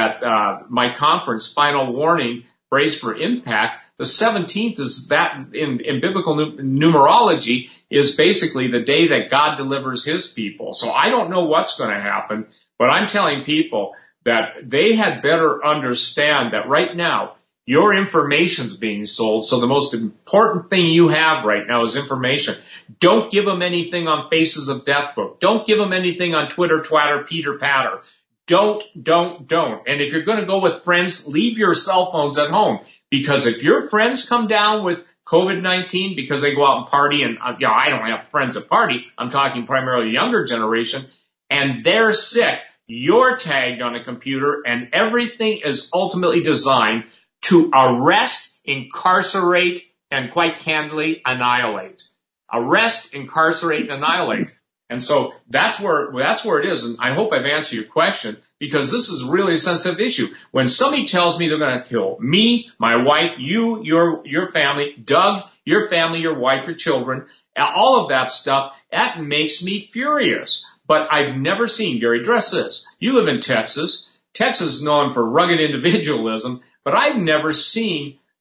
my conference, Final Warning, Brace for Impact. The 17th is that in biblical numerology is basically the day that God delivers his people. So I don't know what's going to happen, but I'm telling people that they had better understand that right now your information's being sold. So the most important thing you have right now is information. Don't give them anything on Faces of Death book. Don't give them anything on Twitter, Twatter, Peter Patter. Don't. And if you're going to go with friends, leave your cell phones at home. Because if your friends come down with COVID-19 because they go out and party, and I don't have friends that party, I'm talking primarily younger generation, and they're sick, you're tagged on a computer, and everything is ultimately designed to arrest, incarcerate, and quite candidly, annihilate. Arrest, incarcerate, and annihilate. And so that's where it is. And I hope I've answered your question, because this is really a sensitive issue. When somebody tells me they're going to kill me, my wife, you, your family, Doug, your family, your wife, your children, all of that stuff, that makes me furious. But I've never seen, Gary, address this. You live in Texas. Texas is known for rugged individualism, but I've never seen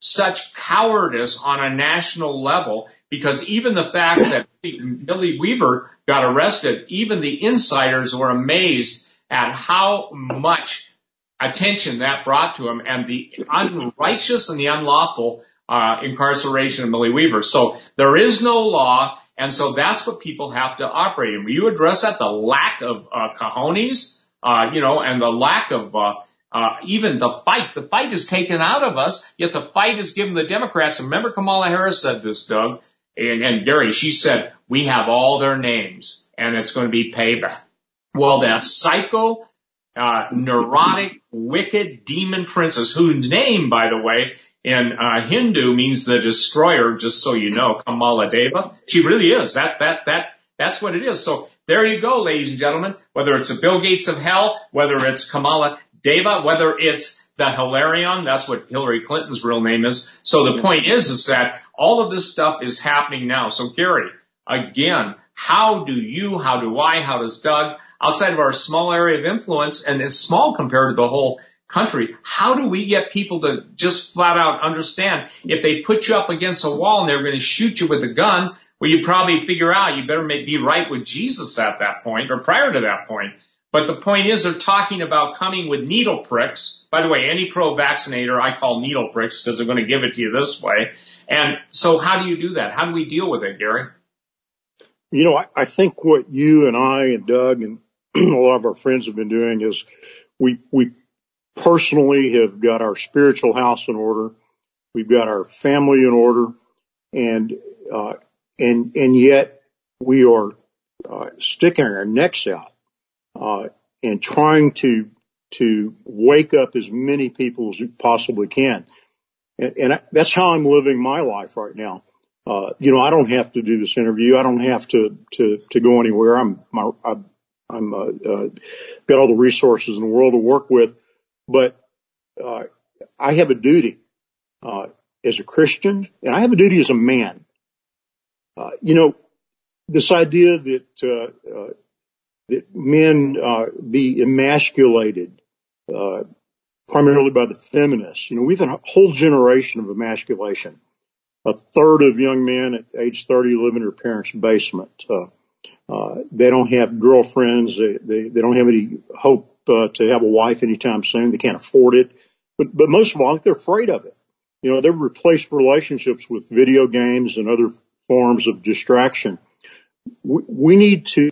such cowardice on a national level, because even the fact that Millie Weaver got arrested, even the insiders were amazed at how much attention that brought to him and the unrighteous and the unlawful incarceration of Millie Weaver. So there is no law, and so that's what people have to operate in. Will you address that? The lack of cojones, and the lack of even the fight. The fight is taken out of us, yet the fight is given the Democrats. And remember, Kamala Harris said this, Doug, and Gary, she said, we have all their names, and it's going to be payback. Well, that psycho, neurotic, wicked demon princess, whose name, by the way, in Hindu means the destroyer, just so you know, Kamala Deva. She really is. That's what it is. So there you go, ladies and gentlemen. Whether it's the Bill Gates of hell, whether it's Kamala Deva, whether it's the Hilarion, that's what Hillary Clinton's real name is. So the point is that all of this stuff is happening now. So Gary, again, how do I, how does Doug, outside of our small area of influence, and it's small compared to the whole country, how do we get people to just flat out understand if they put you up against a wall and they're going to shoot you with a gun, well, you probably figure out you better be right with Jesus at that point or prior to that point. But the point is they're talking about coming with needle pricks. By the way, any pro-vaccinator I call needle pricks because they're going to give it to you this way. And so how do you do that? How do we deal with it, Gary? I think what you and I and Doug and a lot of our friends have been doing is we personally have got our spiritual house in order. We've got our family in order, and yet we are sticking our necks out and trying to wake up as many people as we possibly can. And that's how I'm living my life right now. I don't have to do this interview. I don't have to go anywhere. I'm got all the resources in the world to work with, but I have a duty as a Christian, and I have a duty as a man. This idea that men be emasculated primarily by the feminists. We've had a whole generation of emasculation. A third of young men at age 30 live in their parents' basement. They don't have girlfriends. They don't have any hope to have a wife anytime soon. They can't afford it. But most of all, they're afraid of it. They've replaced relationships with video games and other forms of distraction. We need to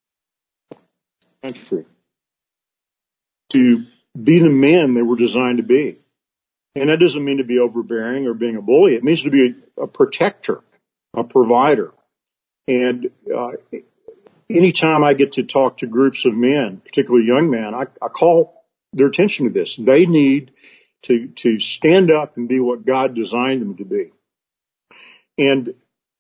be the men they were designed to be. And that doesn't mean to be overbearing or being a bully. It means to be a protector, a provider. And anytime I get to talk to groups of men, particularly young men, I call their attention to this. They need to stand up and be what God designed them to be. And,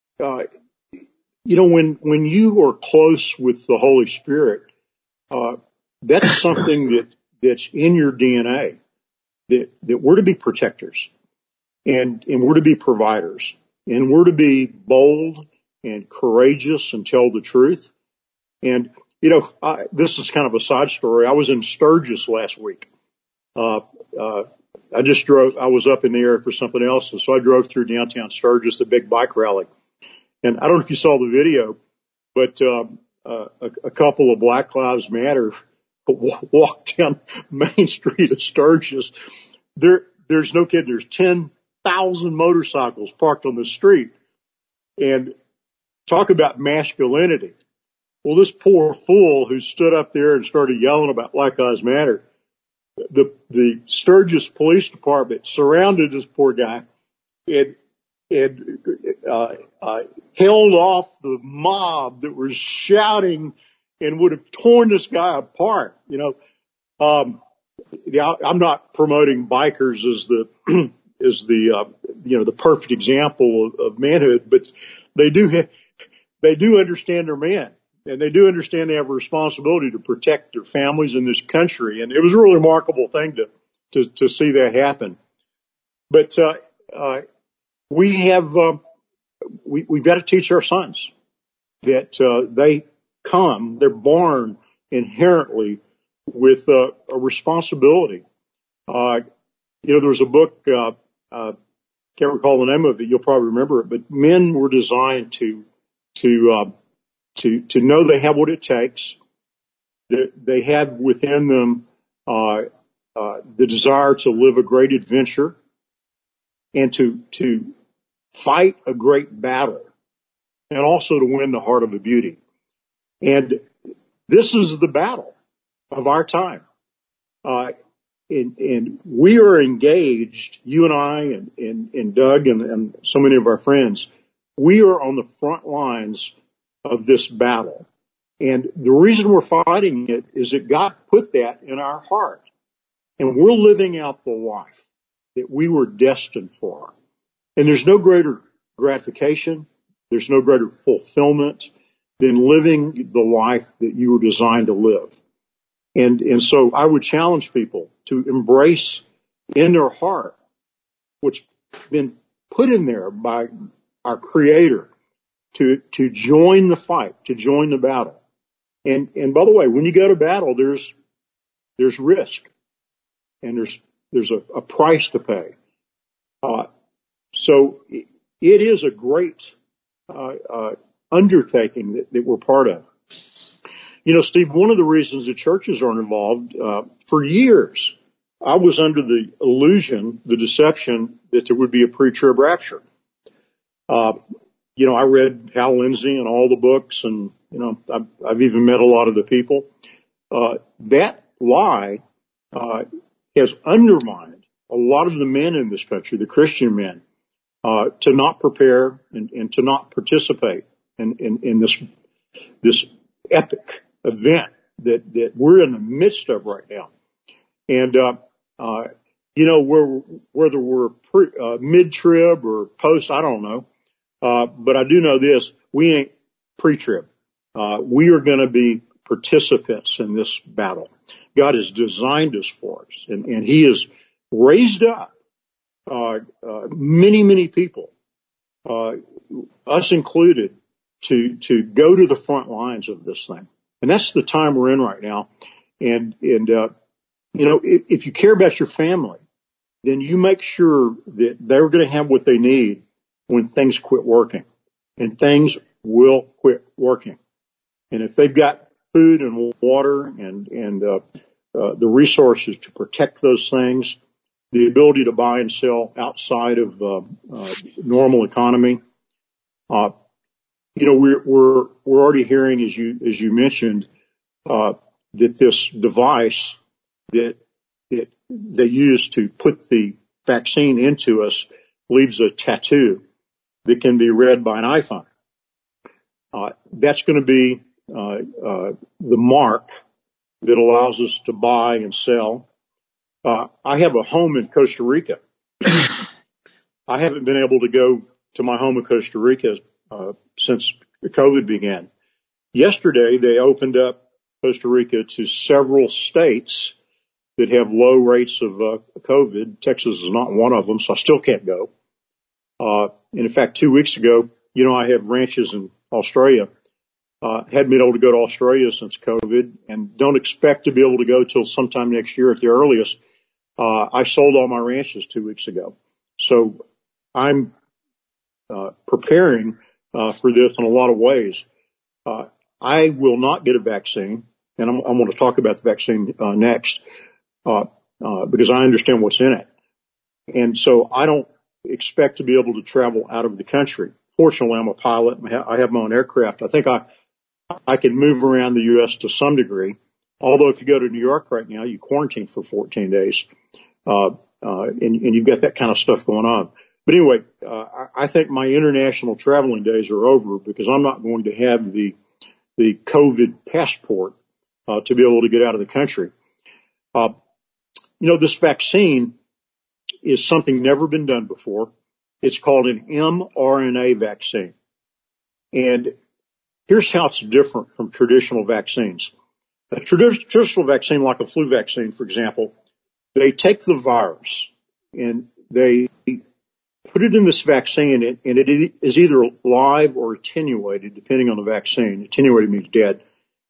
when you are close with the Holy Spirit, that's something that's in your DNA. That we're to be protectors and we're to be providers and we're to be bold and courageous and tell the truth. And, this is kind of a side story. I was in Sturgis last week. I was up in the area for something else. And so I drove through downtown Sturgis, the big bike rally. And I don't know if you saw the video, but, a couple of Black Lives Matter walk down Main Street of Sturgis. There's no kidding. There's 10,000 motorcycles parked on the street. And talk about masculinity. Well, this poor fool who stood up there and started yelling about Black Lives Matter, the Sturgis Police Department surrounded this poor guy and held off the mob that was shouting and would have torn this guy apart. I'm not promoting bikers as the perfect example of manhood, but they do understand they're men, and they do understand they have a responsibility to protect their families in this country. And it was a really remarkable thing to see that happen. But we've got to teach our sons that they're born inherently with a responsibility. There was a book can't recall the name of it. You'll probably remember it, but men were designed to know they have what it takes. That they have within them the desire to live a great adventure and to fight a great battle, and also to win the heart of a beauty. And this is the battle of our time. And we are engaged, you and I and Doug and so many of our friends, we are on the front lines of this battle. And the reason we're fighting it is that God put that in our heart. And we're living out the life that we were destined for. And there's no greater gratification, there's no greater fulfillment than living the life that you were designed to live. And so I would challenge people to embrace in their heart what's been put in there by our Creator to join the fight, to join the battle. And by the way, when you go to battle, there's risk, and there's a price to pay. So it is a great undertaking that we're part of. You know, Steve, one of the reasons the churches aren't involved, for years, I was under the illusion, the deception that there would be a pre-trib rapture. You know, I read Hal Lindsey and all the books, and, you know, I've even met a lot of the people. That lie has undermined a lot of the men in this country, the Christian men, to not prepare and to not participate in this epic event that we're in the midst of right now. And, you know, whether we're mid-trib or post, I don't know. But I do know this, we ain't pre-trib. We are going to be participants in this battle. God has designed us for us, and He has raised up, many people, us included, to go to the front lines of this thing. And that's the time we're in right now. And you know, if you care about your family, then you make sure that they're going to have what they need when things quit working. And things will quit working. And if they've got food and water and the resources to protect those things, the ability to buy and sell outside of normal economy, you know, we're already hearing, as you mentioned, that this device that they use to put the vaccine into us leaves a tattoo that can be read by an iPhone. That's going to be the mark that allows us to buy and sell. I have a home in Costa Rica. I haven't been able to go to my home in Costa Rica since COVID began. Yesterday, they opened up Costa Rica to several states that have low rates of COVID. Texas is not one of them, so I still can't go. And in fact, 2 weeks ago, you know, I have ranches in Australia. Hadn't been able to go to Australia since COVID, and don't expect to be able to go till sometime next year at the earliest. I sold all my ranches 2 weeks ago. So I'm preparing for this in a lot of ways. I will not get a vaccine, and I'm going to talk about the vaccine next, because I understand what's in it. And so I don't expect to be able to travel out of the country. Fortunately, I'm a pilot. I have my own aircraft. I think I can move around the U.S. to some degree. Although if you go to New York right now, you quarantine for 14 days. And you've got that kind of stuff going on. But anyway, I think my international traveling days are over because I'm not going to have the COVID passport, to be able to get out of the country. You know, this vaccine is something never been done before. It's called an mRNA vaccine. And here's how it's different from traditional vaccines. A traditional vaccine, like a flu vaccine, for example, they take the virus and they put it in this vaccine, and it is either live or attenuated, depending on the vaccine. Attenuated means dead.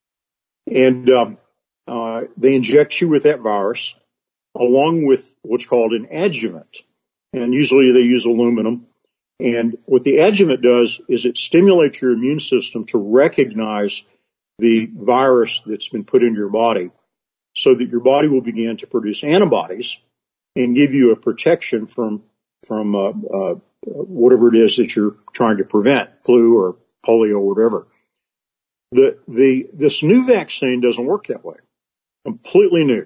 And they inject you with that virus along with what's called an adjuvant. and usually they use aluminum. And what the adjuvant does is it stimulates your immune system to recognize the virus that's been put into your body, so that your body will begin to produce antibodies and give you a protection from whatever it is that you're trying to prevent, flu or polio or whatever. This new vaccine doesn't work that way. Completely new.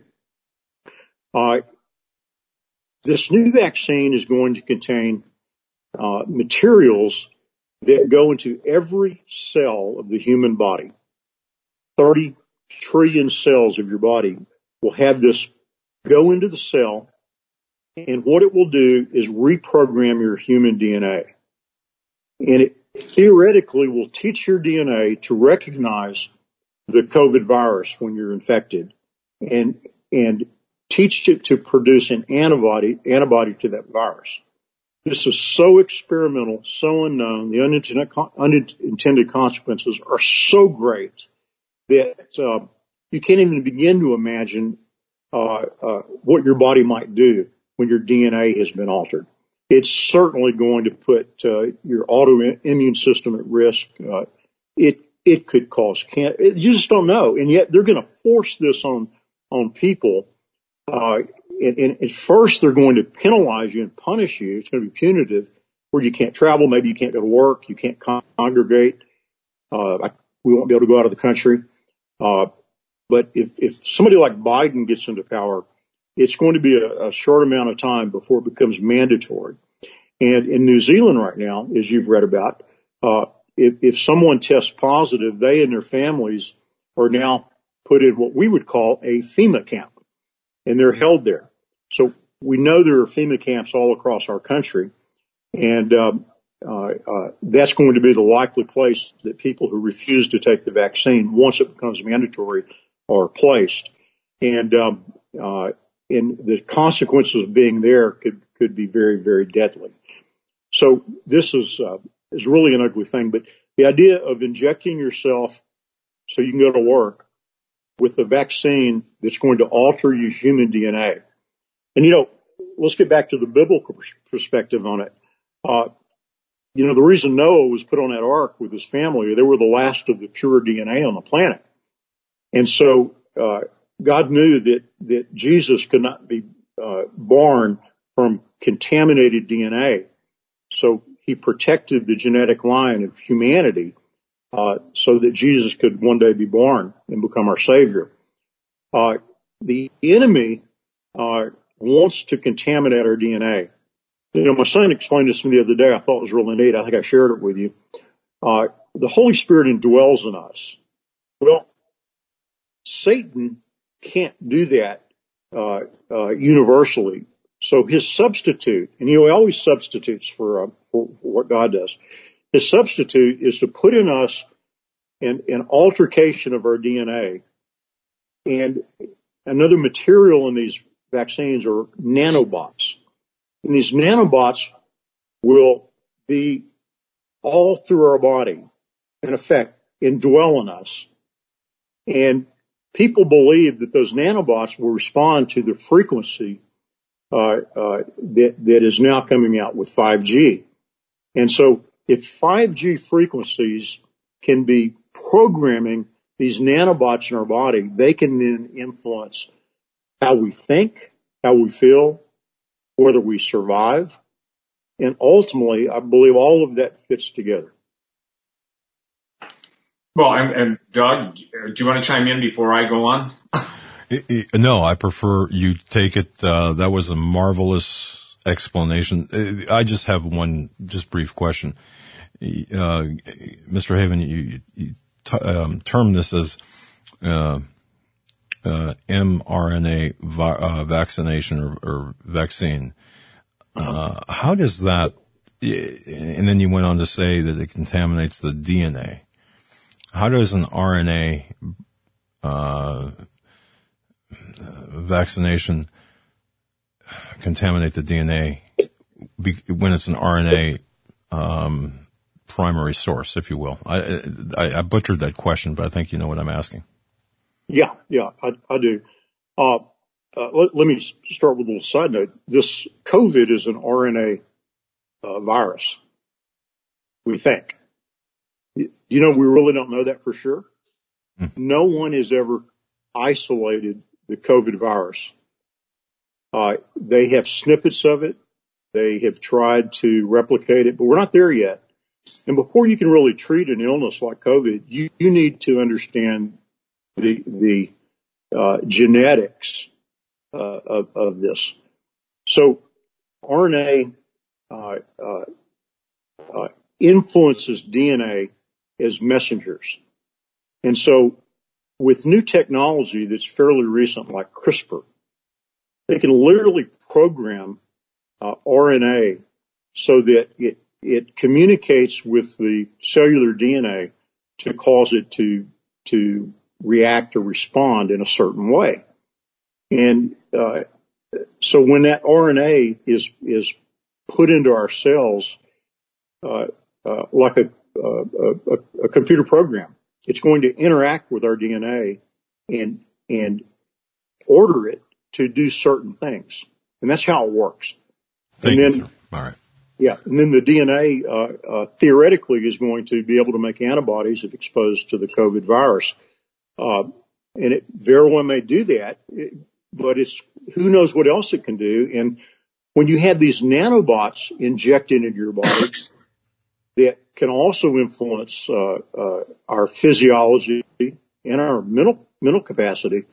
This new vaccine is going to contain materials that go into every cell of the human body. 30 trillion cells of your body will have this go into the cell, and what it will do is reprogram your human DNA. And it theoretically will teach your DNA to recognize the COVID virus when you're infected, and teach it to produce an antibody to that virus. This is so experimental, so unknown. The unintended consequences are so great that you can't even begin to imagine what your body might do when your DNA has been altered. It's certainly going to put your autoimmune system at risk. It could cause cancer. You just don't know, and yet they're going to force this on people. And at first, they're going to penalize you and punish you. It's going to be punitive, where you can't travel, maybe you can't go to work, you can't congregate. We won't be able to go out of the country. But if somebody like Biden gets into power, it's going to be a short amount of time before it becomes mandatory. And in New Zealand right now, as you've read about, if someone tests positive, they and their families are now put in what we would call a FEMA camp, and they're held there. So we know there are FEMA camps all across our country, and that's going to be the likely place that people who refuse to take the vaccine, once it becomes mandatory, are placed. And the consequences of being there could be very, very deadly. So this is really an ugly thing. But the idea of injecting yourself so you can go to work with a vaccine that's going to alter your human DNA. And, let's get back to the biblical perspective on it. The reason Noah was put on that ark with his family, they were the last of the pure DNA on the planet. And so God knew that Jesus could not be born from contaminated DNA. So he protected the genetic line of humanity so that Jesus could one day be born and become our Savior. The enemy wants to contaminate our DNA. My son explained this to me the other day. I thought it was really neat. I think I shared it with you. The Holy Spirit indwells in us. Well, Satan can't do that universally. So his substitute, and he always substitutes for what God does. His substitute is to put in us an altercation of our DNA. And another material in these vaccines are nanobots. And these nanobots will be all through our body, in effect, indwell in us. And people believe that those nanobots will respond to the frequency that is now coming out with 5G. And so if 5G frequencies can be programming these nanobots in our body, they can then influence how we think, how we feel, whether we survive. And ultimately, I believe all of that fits together. Well, and Doug, do you want to chime in before I go on? No, I prefer you take it. That was a marvelous explanation. I just have one brief question. Mr. Haven, you termed this as mRNA vaccination or vaccine. How does that, and then you went on to say that it contaminates the DNA. How does an RNA vaccination contaminate the DNA when it's an RNA primary source, if you will? I butchered that question, but I think you know what I'm asking. Yeah, I do. let me start with a little side note. This COVID is an RNA virus, we think. We really don't know that for sure. No one has ever isolated the COVID virus. They have snippets of it. They have tried to replicate it, but we're not there yet. And before you can really treat an illness like COVID, you need to understand the genetics of this. So RNA influences DNA as messengers. And so with new technology that's fairly recent, like CRISPR, they can literally program RNA so that it communicates with the cellular DNA to cause it to react or respond in a certain way. And so when that RNA is put into our cells like a computer program, it's going to interact with our DNA and order it to do certain things. And that's how it works. Thank you, sir. All right. Yeah. And then the DNA, theoretically is going to be able to make antibodies if exposed to the COVID virus. And it very well may do that, but who knows what else it can do. And when you have these nanobots injected into your body that can also influence, our physiology and our mental capacity,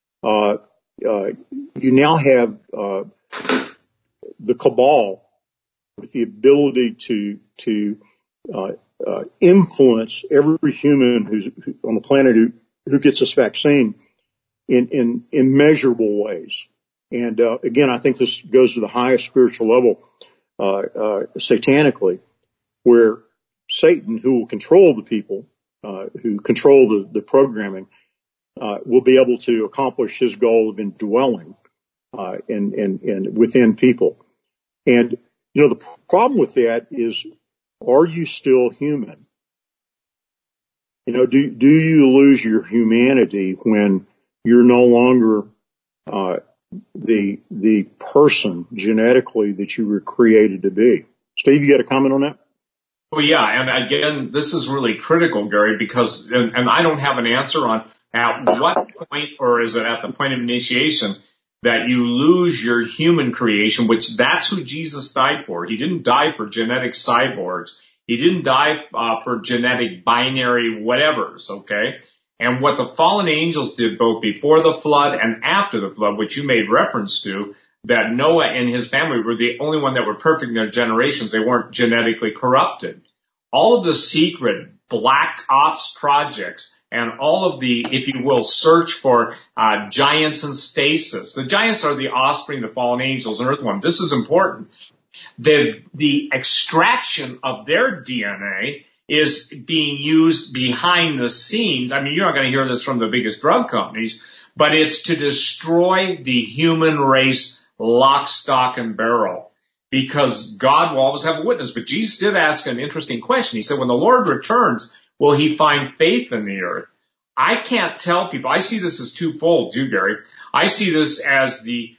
you now have, the cabal with the ability to influence every human who's on the planet who gets this vaccine in measurable ways. And again, I think this goes to the highest spiritual level, satanically, where Satan, who will control the people, who control the programming, will be able to accomplish his goal of indwelling and within people. And the problem with that is, are you still human? Do you lose your humanity when you're no longer the person genetically that you were created to be? Steve, you got a comment on that? Well, yeah, and again, this is really critical, Gary, because, and I don't have an answer on at what point, or is it at the point of initiation, that you lose your human creation, which that's who Jesus died for. He didn't die for genetic cyborgs. He didn't die for genetic binary whatevers, okay? And what the fallen angels did both before the flood and after the flood, which you made reference to, that Noah and his family were the only one that were perfect in their generations. They weren't genetically corrupted. All of the secret black ops projects and all of the, if you will, search for giants in stasis. The giants are the offspring of the fallen angels and earthworms. This is important. The extraction of their DNA is being used behind the scenes. I mean, you're not going to hear this from the biggest drug companies, but it's to destroy the human race lock, stock, and barrel. Because God will always have a witness. But Jesus did ask an interesting question. He said, when the Lord returns, will he find faith in the earth? I can't tell people. I see this as twofold, too, Gary. I see this as the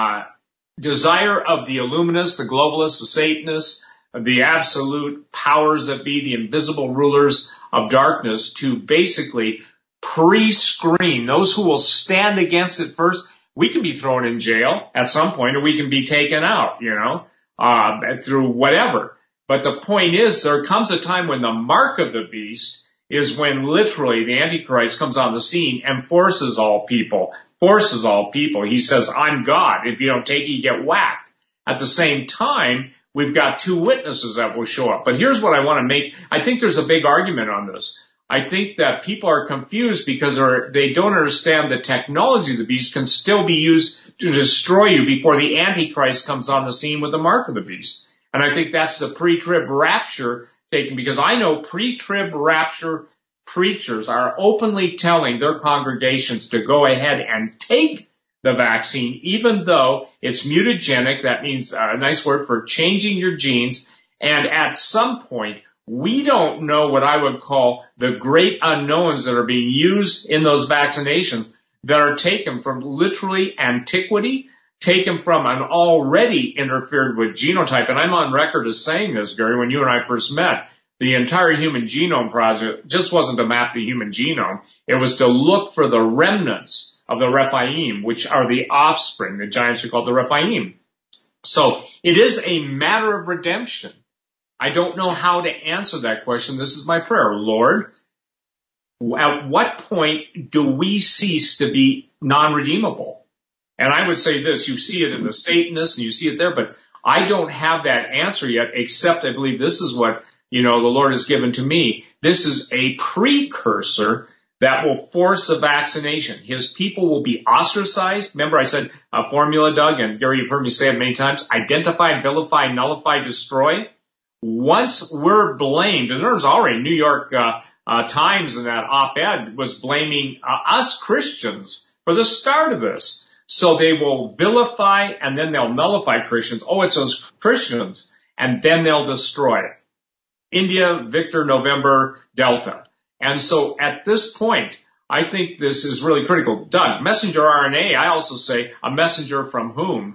desire of the Illuminists, the globalists, the Satanists, the absolute powers that be, the invisible rulers of darkness, to basically pre-screen those who will stand against it first. We can be thrown in jail at some point, or we can be taken out, through whatever. But the point is, there comes a time when the mark of the beast is when literally the Antichrist comes on the scene and forces all people. He says, I'm God. If you don't take it, you get whacked. At the same time, we've got two witnesses that will show up. But here's what I want to make. I think there's a big argument on this. I think that people are confused because they don't understand the technology of the beast can still be used to destroy you before the Antichrist comes on the scene with the mark of the beast. And I think that's the pre-trib rapture taken, because I know pre-trib rapture preachers are openly telling their congregations to go ahead and take the vaccine, even though it's mutagenic. That means a nice word for changing your genes. And at some point, we don't know what I would call the great unknowns that are being used in those vaccinations. that are taken from literally antiquity, taken from an already interfered with genotype. And I'm on record as saying this, Gary, when you and I first met. The entire Human Genome Project just wasn't to map the human genome. It was to look for the remnants of the Rephaim, which are the offspring. The giants are called the Rephaim. So it is a matter of redemption. I don't know how to answer that question. This is my prayer. Lord, at what point do we cease to be non-redeemable? And I would say this, you see it in the Satanists and you see it there, but I don't have that answer yet, except I believe this is what the Lord has given to me. This is a precursor that will force a vaccination. His people will be ostracized. Remember I said a formula, Doug, and Gary, you've heard me say it many times, identify, vilify, nullify, destroy. Once we're blamed, and there's already New York Times in that op-ed was blaming us Christians for the start of this. So they will vilify and then they'll nullify Christians. Oh, it's those Christians. And then they'll destroy it. India, Victor, November, Delta. And so at this point, I think this is really critical. Doug, messenger RNA, I also say a messenger from whom?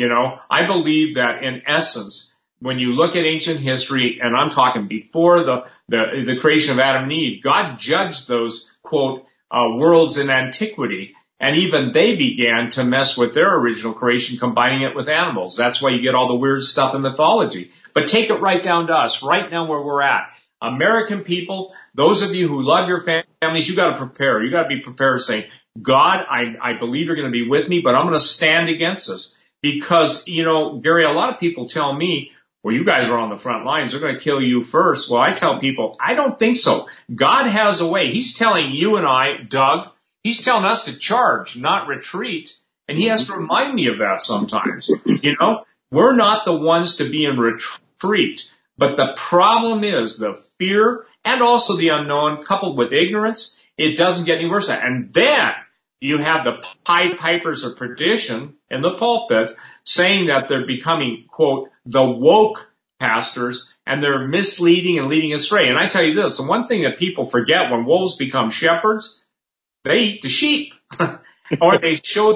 I believe that in essence, when you look at ancient history, and I'm talking before the creation of Adam and Eve, God judged those, quote, worlds in antiquity. And even they began to mess with their original creation, combining it with animals. That's why you get all the weird stuff in mythology. But take it right down to us, right now where we're at. American people, those of you who love your families, you got to prepare. You got to be prepared saying, God, I believe you're going to be with me, but I'm going to stand against this. Because, Gary, a lot of people tell me, well, you guys are on the front lines. They're going to kill you first. Well, I tell people, I don't think so. God has a way. He's telling you and I, Doug, He's telling us to charge, not retreat. And he has to remind me of that sometimes. We're not the ones to be in retreat. But the problem is the fear and also the unknown coupled with ignorance. It doesn't get any worse. And then you have the Pied Pipers of perdition in the pulpit saying that they're becoming, quote, the woke pastors, and they're misleading and leading astray. And I tell you this, the one thing that people forget when wolves become shepherds, they eat the sheep, or they throw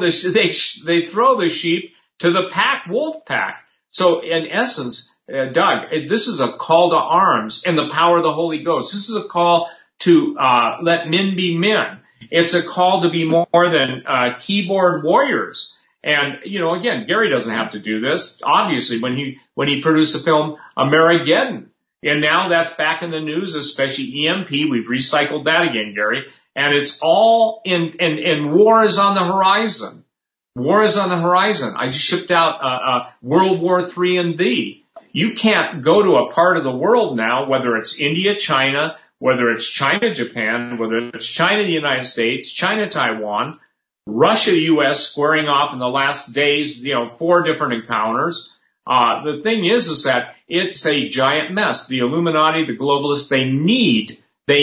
the sheep to the wolf pack. So in essence, Doug, this is a call to arms and the power of the Holy Ghost. This is a call to let men be men. It's a call to be more than keyboard warriors. And again, Gary doesn't have to do this. Obviously, when he produced the film Armageddon. And now that's back in the news, especially EMP. We've recycled that again, Gary. And it's all and war is on the horizon. War is on the horizon. I just shipped out World War III and thee. You can't go to a part of the world now, whether it's India, China, whether it's China, Japan, whether it's China, the United States, China, Taiwan, Russia, U.S. squaring off in the last days, 4 different encounters. The thing is that it's a giant mess. The Illuminati, the globalists, they need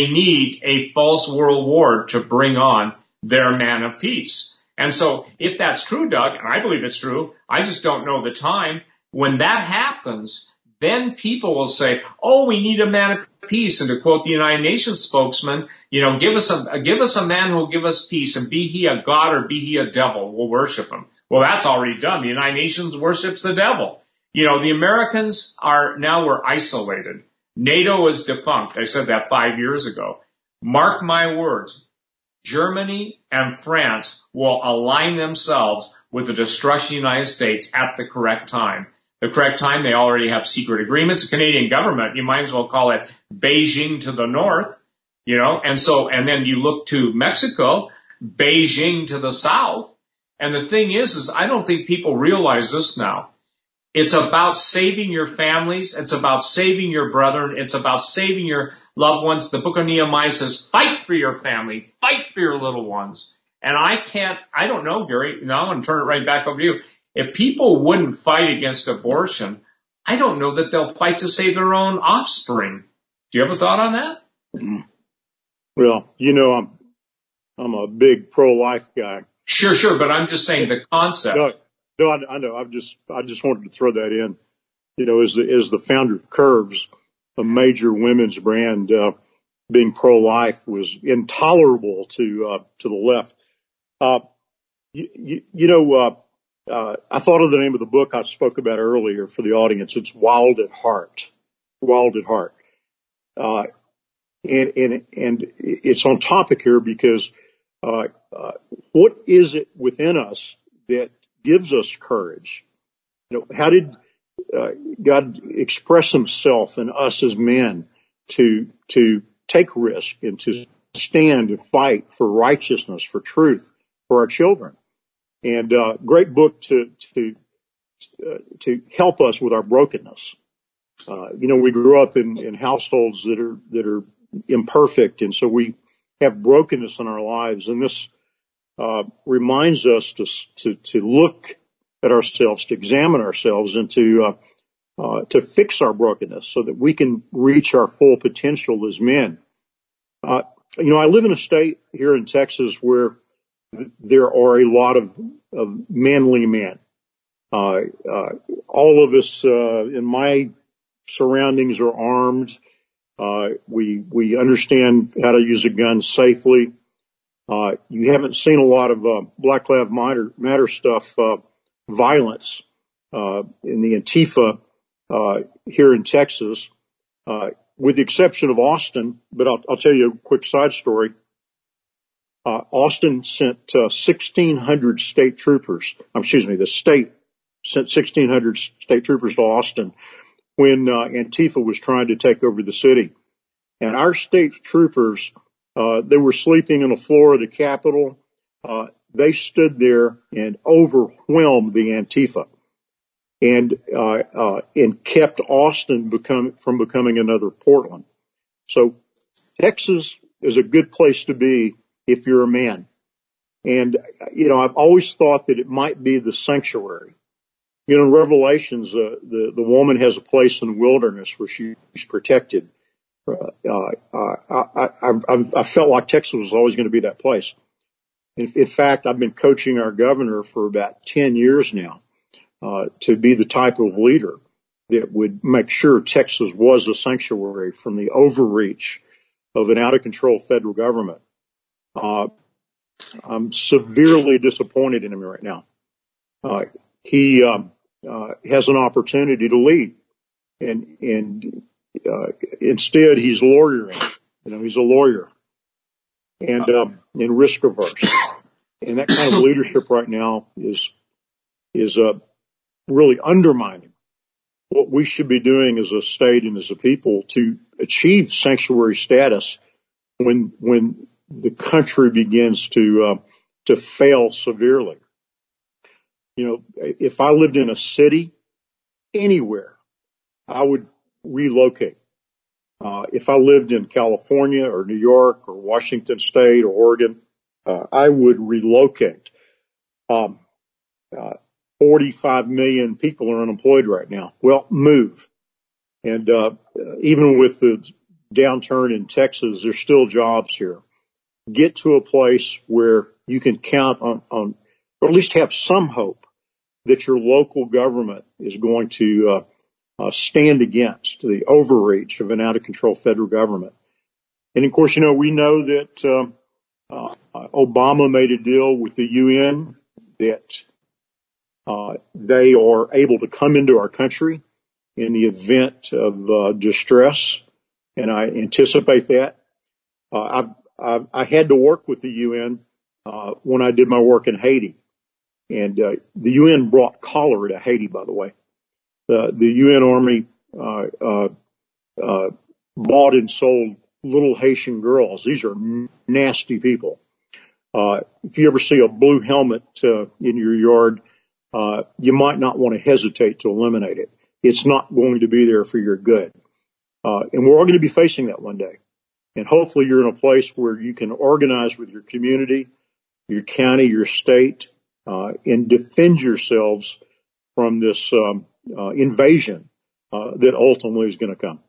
a false world war to bring on their man of peace. And so if that's true, Doug, and I believe it's true, I just don't know the time, when that happens, then people will say, oh, we need a man of peace. And to quote the United Nations spokesman, give us a man who will give us peace, and be he a god or be he a devil, we'll worship him. Well, that's already done. The United Nations worships the devil. The Americans we're isolated. NATO is defunct. I said that 5 years ago. Mark my words. Germany and France will align themselves with the destruction of the United States at the correct time. The correct time, they already have secret agreements. The Canadian government, you might as well call it Beijing to the north, and then you look to Mexico, Beijing to the south. And the thing is I don't think people realize this now. It's about saving your families. It's about saving your brethren. It's about saving your loved ones. The book of Nehemiah says, fight for your family. Fight for your little ones. And I don't know, Gary. Now I'm going to turn it right back over to you. If people wouldn't fight against abortion, I don't know that they'll fight to save their own offspring. Do you have a thought on that? Well, I'm a big pro-life guy. Sure. But I'm just saying the concept. No, I know. I just wanted to throw that in. As the founder of Curves, a major women's brand, being pro-life was intolerable to the left. I thought of the name of the book I spoke about earlier for the audience. It's Wild at Heart. Wild at Heart. And it's on topic here because, what is it within us that gives us courage? How did, God express himself in us as men to take risk and to stand and fight for righteousness, for truth, for our children? And, great book to help us with our brokenness. We grew up in households that are imperfect. And so we have brokenness in our lives. And this, reminds us to look at ourselves, to examine ourselves, and to fix our brokenness so that we can reach our full potential as men. I live in a state here in Texas where there are a lot of manly men. All of us, in my surroundings are armed. We understand how to use a gun safely. You haven't seen a lot of, Black Lives Matter stuff, violence, in the Antifa, here in Texas, with the exception of Austin. But I'll tell you a quick side story. Austin sent 1,600 state troopers. The state sent 1,600 state troopers to Austin when Antifa was trying to take over the city. And our state troopers, they were sleeping on the floor of the Capitol. They stood there and overwhelmed the Antifa and kept Austin from becoming another Portland. So Texas is a good place to be if you're a man. And, I've always thought that it might be the sanctuary. In Revelations, the woman has a place in the wilderness where she's protected. I felt like Texas was always going to be that place. In fact, I've been coaching our governor for about 10 years now, to be the type of leader that would make sure Texas was a sanctuary from the overreach of an out of control federal government. I'm severely disappointed in him right now. He has an opportunity to lead, and instead he's lawyering. He's a lawyer and risk averse. And that kind of leadership right now is really undermining what we should be doing as a state and as a people to achieve sanctuary status when the country begins to fail severely. If I lived in a city anywhere, I would relocate. If I lived in California or New York or Washington State or Oregon, I would relocate. 45 million people are unemployed right now. Well, move. And even with the downturn in Texas, there's still jobs here. Get to a place where you can count on, or at least have some hope that your local government is going to stand against the overreach of an out of control federal government. And of course, we know that Obama made a deal with the UN that they are able to come into our country in the event of distress, and I anticipate that. I had to work with the UN when I did my work in Haiti, and the UN brought cholera to Haiti, by the way. The UN Army bought and sold little Haitian girls. These are nasty people. If you ever see a blue helmet in your yard, you might not want to hesitate to eliminate it. It's not going to be there for your good. And we're all going to be facing that one day. And hopefully you're in a place where you can organize with your community, your county, your state, and defend yourselves from this invasion that ultimately is going to come.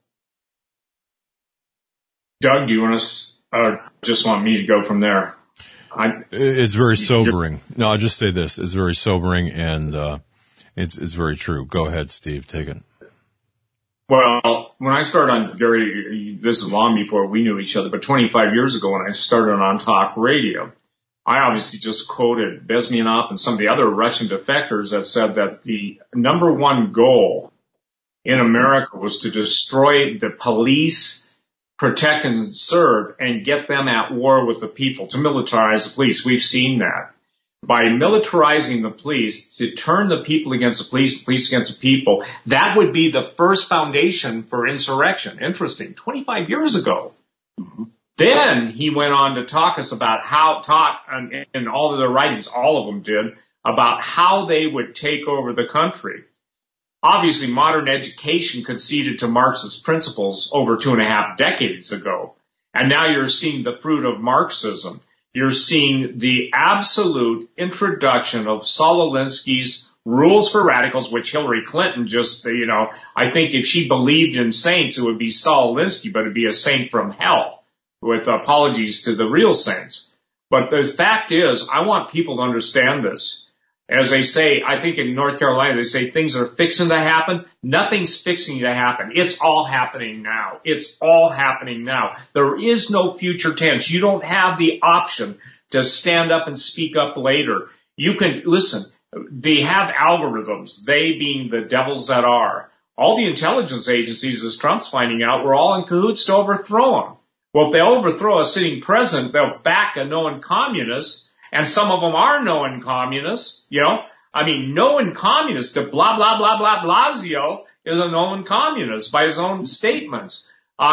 Doug, do you want to just want me to go from there? It's very sobering. No, I'll just say this. It's very sobering, and it's very true. Go ahead, Steve. Take it. Well, when I started on, Gary, this is long before we knew each other, but 25 years ago when I started on Talk Radio, I obviously just quoted Bezmenov and some of the other Russian defectors that said that the number one goal in America was to destroy the police, protect and serve, and get them at war with the people, to militarize the police. We've seen that. By militarizing the police, to turn the people against the police against the people, that would be the first foundation for insurrection. Interesting. 25 years ago. Mm-hmm. Then he went on to talk us about in all of their writings, all of them did, about how they would take over the country. Obviously, modern education conceded to Marxist principles over 2.5 decades ago. And now you're seeing the fruit of Marxism. You're seeing the absolute introduction of Saul Alinsky's Rules for Radicals, which Hillary Clinton just, I think if she believed in saints, it would be Saul Alinsky, but it'd be a saint from hell, with apologies to the real saints. But the fact is, I want people to understand this. As they say, I think in North Carolina, they say things are fixing to happen. Nothing's fixing to happen. It's all happening now. It's all happening now. There is no future tense. You don't have the option to stand up and speak up later. You can, listen, they have algorithms, they being the devils that are. All the intelligence agencies, as Trump's finding out, were all in cahoots to overthrow him. Well, if they overthrow a sitting president, they'll back a known communist. And some of them are known communists, known communists. The blah, blah, blah, blah, Blasio is a known communist by his own statements.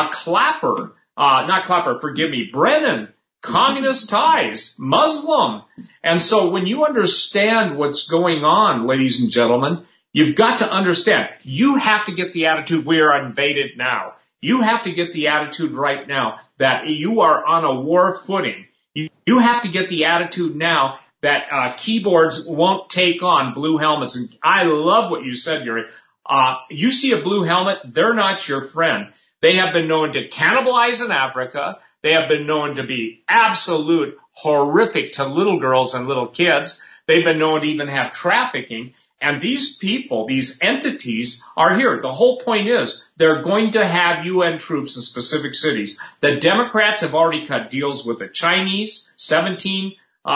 Brennan, communist ties, Muslim. And so when you understand what's going on, ladies and gentlemen, you've got to understand, you have to get the attitude, we are invaded now. You have to get the attitude right now that you are on a war footing. You have to get the attitude now that keyboards won't take on blue helmets. And I love what you said, Gary. You see a blue helmet, they're not your friend. They have been known to cannibalize in Africa. They have been known to be absolute horrific to little girls and little kids. They've been known to even have trafficking. And these people, these entities are here. The whole point is they're going to have UN troops in specific cities. The Democrats have already cut deals with the Chinese, 17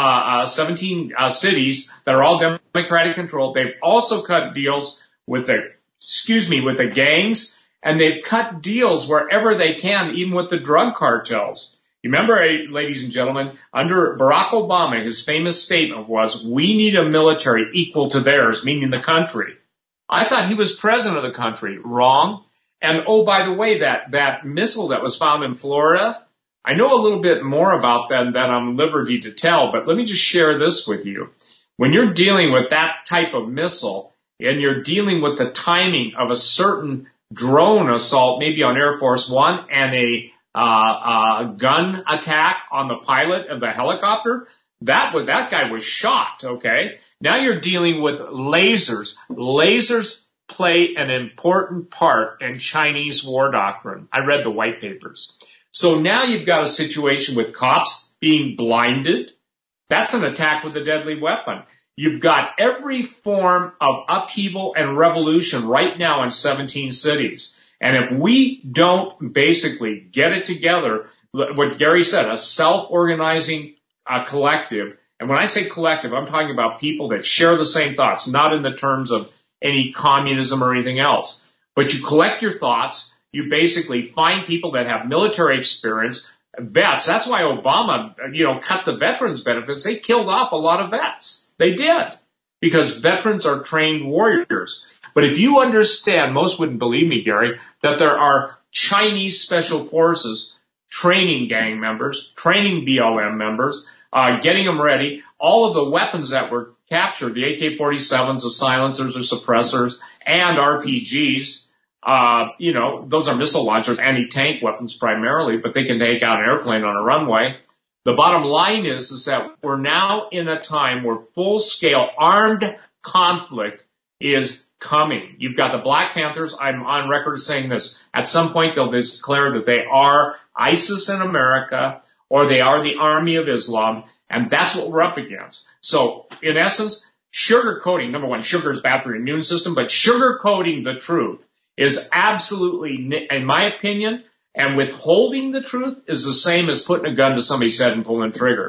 cities that are all Democratic controlled. They've also cut deals with the gangs, and they've cut deals wherever they can, even with the drug cartels. You remember, ladies and gentlemen, under Barack Obama, his famous statement was, we need a military equal to theirs, meaning the country. I thought he was president of the country. Wrong. And, oh, by the way, that missile that was found in Florida, I know a little bit more about that than I'm at liberty to tell, but let me just share this with you. When you're dealing with that type of missile, and you're dealing with the timing of a certain drone assault, maybe on Air Force One, and a gun attack on the pilot of the helicopter, that guy was shot, okay? Now you're dealing with lasers. Lasers play an important part in Chinese war doctrine. I read the white papers. So now you've got a situation with cops being blinded. That's an attack with a deadly weapon. You've got every form of upheaval and revolution right now in 17 cities. And if we don't basically get it together, what Gary said, a self-organizing collective, and when I say collective, I'm talking about people that share the same thoughts, not in the terms of any communism or anything else. But you collect your thoughts, you basically find people that have military experience, vets. That's why Obama, cut the veterans benefits. They killed off a lot of vets. They did. Because veterans are trained warriors. But if you understand, most wouldn't believe me, Gary, that there are Chinese special forces training gang members, training BLM members, getting them ready. All of the weapons that were captured, the AK-47s, the silencers or suppressors, and RPGs, those are missile launchers, anti-tank weapons primarily, but they can take out an airplane on a runway. The bottom line is that we're now in a time where full-scale armed conflict is coming. You've got the Black Panthers. I'm on record saying this. At some point, they'll declare that they are ISIS in America, or they are the Army of Islam, and that's what we're up against. So, in essence, sugarcoating, number one, sugar is bad for your immune system, but sugarcoating the truth is absolutely, in my opinion, and withholding the truth is the same as putting a gun to somebody's head and pulling the trigger.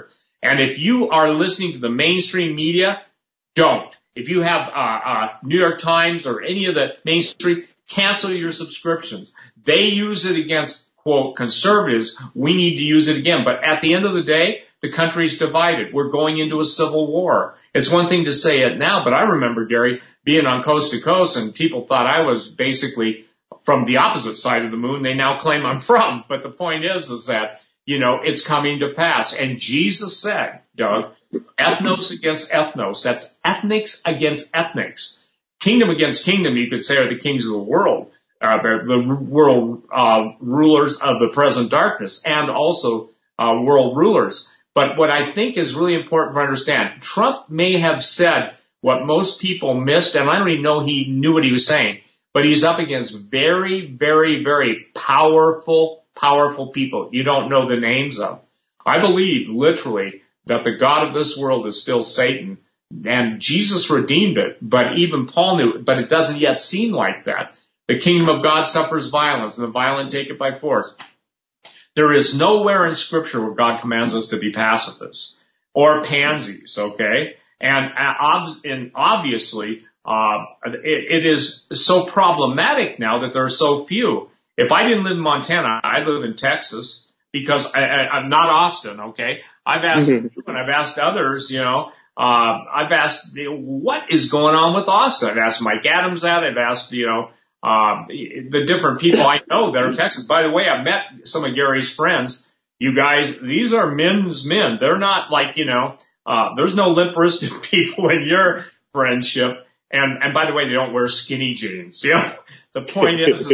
And if you are listening to the mainstream media, don't. If you have New York Times or any of the mainstream, cancel your subscriptions. They use it against, quote, conservatives. We need to use it again. But at the end of the day, the country's divided. We're going into a civil war. It's one thing to say it now, but I remember, Gary, being on Coast to Coast, and people thought I was basically from the opposite side of the moon. They now claim I'm from. But the point is that, you know, it's coming to pass. And Jesus said, Doug, ethnos against ethnos. That's ethnics against ethnics. Kingdom against kingdom, you could say, are the kings of the world, the world rulers of the present darkness, and also world rulers. But what I think is really important to understand, Trump may have said what most people missed, and I don't even know he knew what he was saying, but he's up against very, very, very powerful people you don't know the names of. I believe, literally, that the God of this world is still Satan, and Jesus redeemed it, but even Paul knew it, but it doesn't yet seem like that. The kingdom of God suffers violence, and the violent take it by force. There is nowhere in Scripture where God commands us to be pacifists or pansies, okay? And obviously, it is so problematic now that there are so few. If I didn't live in Montana, I live in Texas because I'm not Austin, okay? I've asked you and I've asked others, you know, I've asked, what is going on with Austin? I've asked Mike Adams that. I've asked, you know, the different people I know that are Texans. By the way, I've met some of Gary's friends. You guys, these are men's men. They're not like, you know, there's no limp-wristed people in your friendship. And by the way, they don't wear skinny jeans. You know, the point is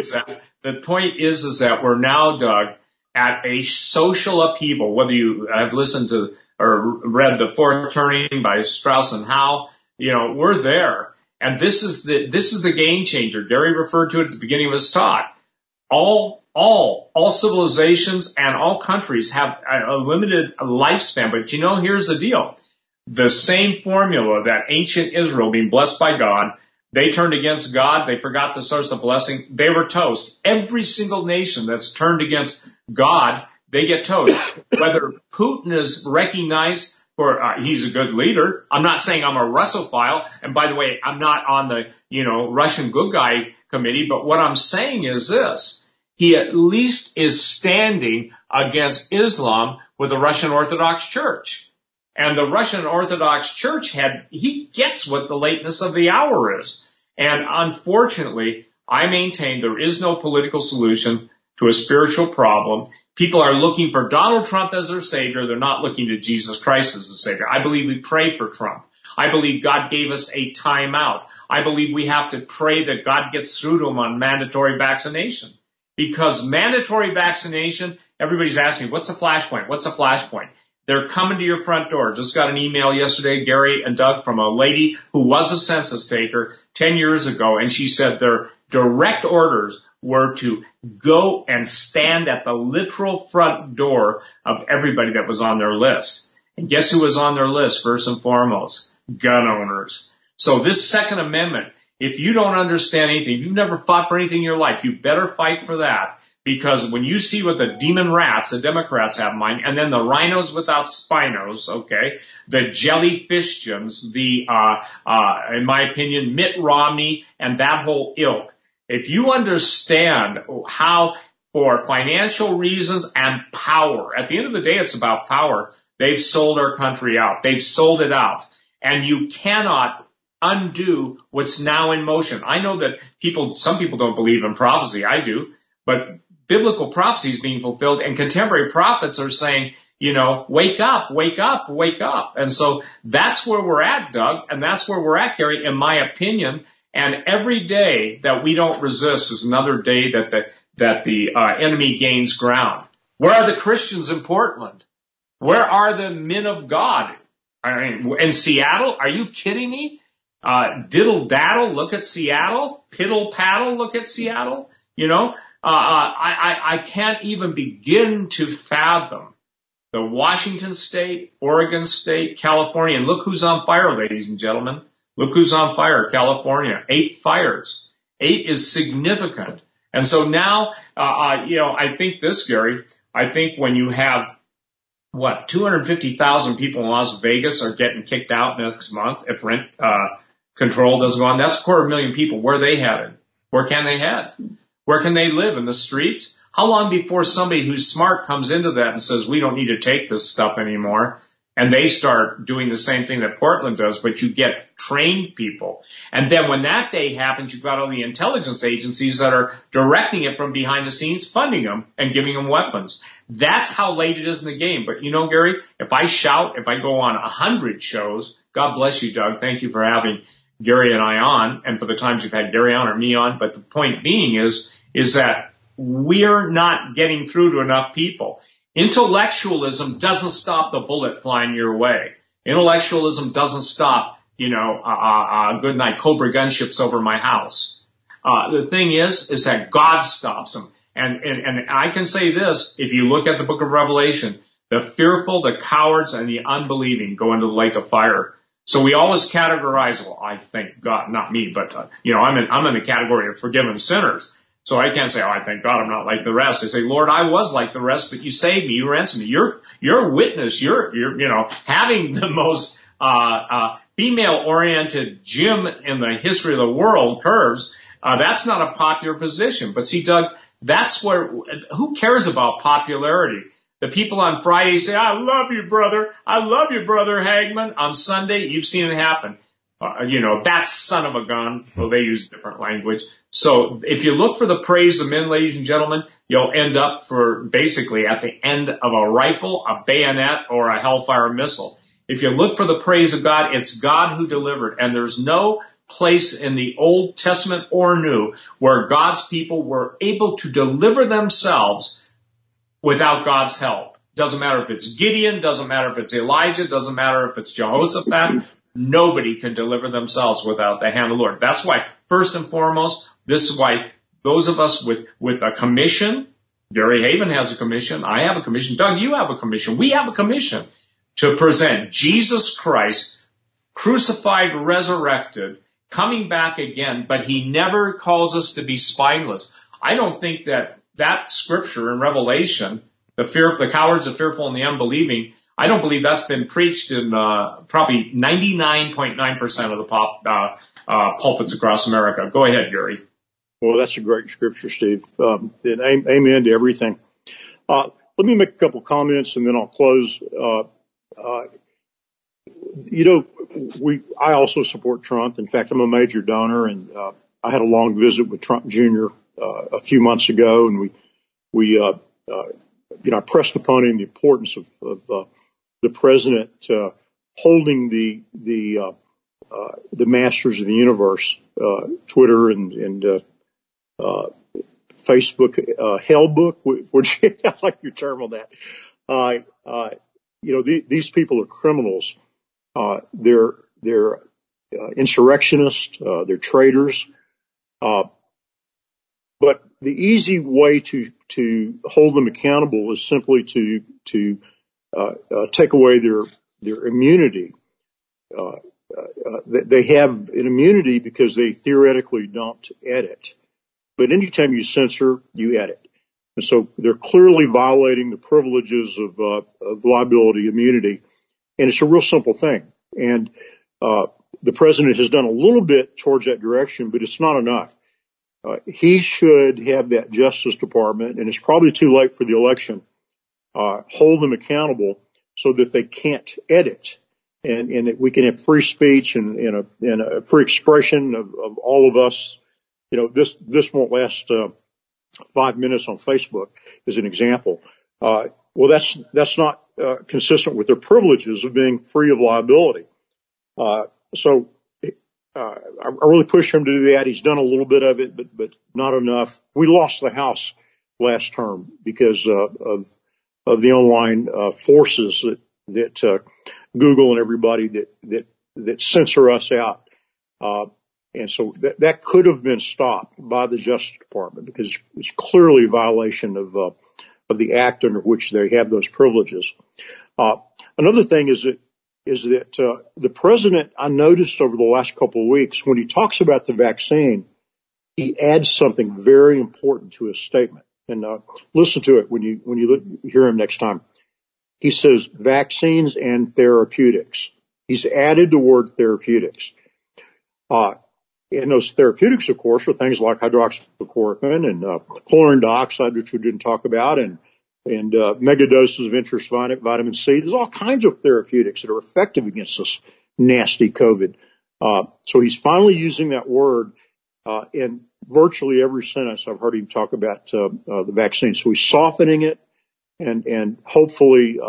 that we're now, Doug, at a social upheaval. Whether you have listened to or read The Fourth Turning by Strauss and Howe, you know, we're there. And this is the game changer. Gary referred to it at the beginning of his talk. All civilizations and all countries have a limited lifespan. But you know, here's the deal. The same formula that ancient Israel, being blessed by God, they turned against God. They forgot the source of blessing. They were toast. Every single nation that's turned against God, they get toast. Whether Putin is recognized for he's a good leader. I'm not saying I'm a Russophile. And by the way, I'm not on the, you know, Russian good guy committee. But what I'm saying is this. He at least is standing against Islam with the Russian Orthodox Church. And the Russian Orthodox Church he gets what the lateness of the hour is. And unfortunately, I maintain there is no political solution to a spiritual problem. People are looking for Donald Trump as their savior. They're not looking to Jesus Christ as the savior. I believe we pray for Trump. I believe God gave us a timeout. I believe we have to pray that God gets through to him on mandatory vaccination. Because mandatory vaccination, everybody's asking, what's a flashpoint? What's a flashpoint? They're coming to your front door. Just got an email yesterday, Gary and Doug, from a lady who was a census taker 10 years ago, and she said their direct orders were to go and stand at the literal front door of everybody that was on their list. And guess who was on their list, first and foremost? Gun owners. So this Second Amendment, if you don't understand anything, if you've never fought for anything in your life, you better fight for that. Because when you see what the demon rats, the Democrats have in mind, and then the rhinos without spinos, okay, the jellyfishians, in my opinion, Mitt Romney and that whole ilk, if you understand how for financial reasons and power, at the end of the day, it's about power. They've sold our country out. They've sold it out. And you cannot undo what's now in motion. I know that some people don't believe in prophecy. I do. But biblical prophecy is being fulfilled, and contemporary prophets are saying, you know, wake up, wake up, wake up. And so that's where we're at, Doug, and that's where we're at, Gary, in my opinion. And every day that we don't resist is another day that the enemy gains ground. Where are the Christians in Portland? Where are the men of God? I mean, in Seattle? Are you kidding me? Diddle daddle, look at Seattle. Piddle paddle, look at Seattle. You know, I can't even begin to fathom the Washington State, Oregon State, California, and look who's on fire, ladies and gentlemen. Look who's on fire, California. 8 fires. 8 is significant. And so now, you know, I think this, Gary, I think when you have 250,000 people in Las Vegas are getting kicked out next month if rent control doesn't go on. That's 250,000 people. Where are they headed? Where can they head? Where can they live? In the streets? How long before somebody who's smart comes into that and says, we don't need to take this stuff anymore, and they start doing the same thing that Portland does, but you get trained people. And then when that day happens, you've got all the intelligence agencies that are directing it from behind the scenes, funding them and giving them weapons. That's how late it is in the game. But you know, Gary, if I shout, if I go on 100 shows, God bless you, Doug. Thank you for having Gary and I on, and for the times you've had Gary on or me on. But the point being is that we're not getting through to enough people. Intellectualism doesn't stop the bullet flying your way. Intellectualism doesn't stop, good night Cobra gunships over my house. The thing is that God stops them. And I can say this, if you look at the book of Revelation, the fearful, the cowards, and the unbelieving go into the lake of fire. So we always categorize, well, I thank God, not me, but, I'm in the category of forgiven sinners. So I can't say, I thank God I'm not like the rest. I say, Lord, I was like the rest, but you saved me, you ransomed me. You're a witness. You're having the most, female-oriented gym in the history of the world, Curves. That's not a popular position. But see, Doug, that's where, who cares about popularity? The people on Friday say, I love you, brother. I love you, brother Hagman. On Sunday, you've seen it happen. That son of a gun. Well, they use different language. So if you look for the praise of men, ladies and gentlemen, you'll end up for basically at the end of a rifle, a bayonet, or a Hellfire missile. If you look for the praise of God, it's God who delivered. And there's no place in the Old Testament or New where God's people were able to deliver themselves without God's help. Doesn't matter if it's Gideon, doesn't matter if it's Elijah, doesn't matter if it's Jehoshaphat. Nobody can deliver themselves without the hand of the Lord. That's why, first and foremost, this is why those of us with a commission, Gary Haven has a commission, I have a commission, Doug, you have a commission, we have a commission to present Jesus Christ, crucified, resurrected, coming back again, but he never calls us to be spineless. I don't think that scripture in Revelation, the cowards, the fearful, and the unbelieving, I don't believe that's been preached in probably 99.9% of the pulpits across America. Go ahead, Gary. Well, that's a great scripture, Steve. And amen to everything. Let me make a couple comments and then I'll close. I also support Trump. In fact, I'm a major donor, and I had a long visit with Trump Jr. A few months ago, and I pressed upon him the importance of the president holding the masters of the universe, Twitter and Facebook hell book, which I like your term on that. These people are criminals. They're insurrectionists. They're traitors. But the easy way to hold them accountable is simply to take away their immunity. They have an immunity because they theoretically don't edit. But anytime you censor, you edit. And so they're clearly violating the privileges of liability immunity. And it's a real simple thing. And the president has done a little bit towards that direction, but it's not enough. He should have that Justice Department, and it's probably too late for the election, hold them accountable so that they can't edit. And that we can have free speech and a free expression of all of us. This won't last 5 minutes on Facebook as an example. Well, that's not consistent with their privileges of being free of liability. So I really pushed him to do that. He's done a little bit of it, but not enough. We lost the House last term because of the online forces that Google and everybody that censor us out. And so that could have been stopped by the Justice Department because it's clearly a violation of the act under which they have those privileges. Another thing is that the president, I noticed over the last couple of weeks, when he talks about the vaccine, he adds something very important to his statement. And listen to it when you hear him next time. He says vaccines and therapeutics. He's added the word therapeutics. And those therapeutics, of course, are things like hydroxychloroquine and chlorine dioxide, which we didn't talk about, and megadoses of intravenous vitamin C. There's all kinds of therapeutics that are effective against this nasty COVID. So he's finally using that word in virtually every sentence I've heard him talk about the vaccine. So he's softening it, and hopefully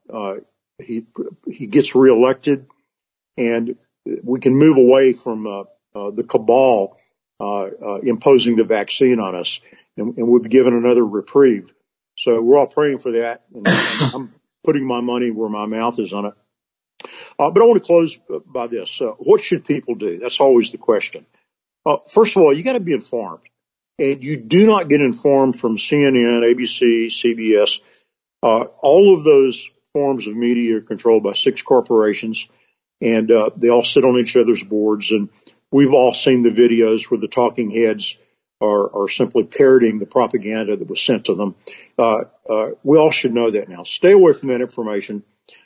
he gets reelected, and we can move away from the cabal imposing the vaccine on us, and we'll be given another reprieve. So we're all praying for that, and I'm putting my money where my mouth is on it. But I want to close by this. What should people do? That's always the question. First of all, you got to be informed, and you do not get informed from CNN, ABC, CBS. All of those forms of media are controlled by 6 corporations, and they all sit on each other's boards. And we've all seen the videos where the talking heads are simply parroting the propaganda that was sent to them. We all should know that now. Stay away from that information.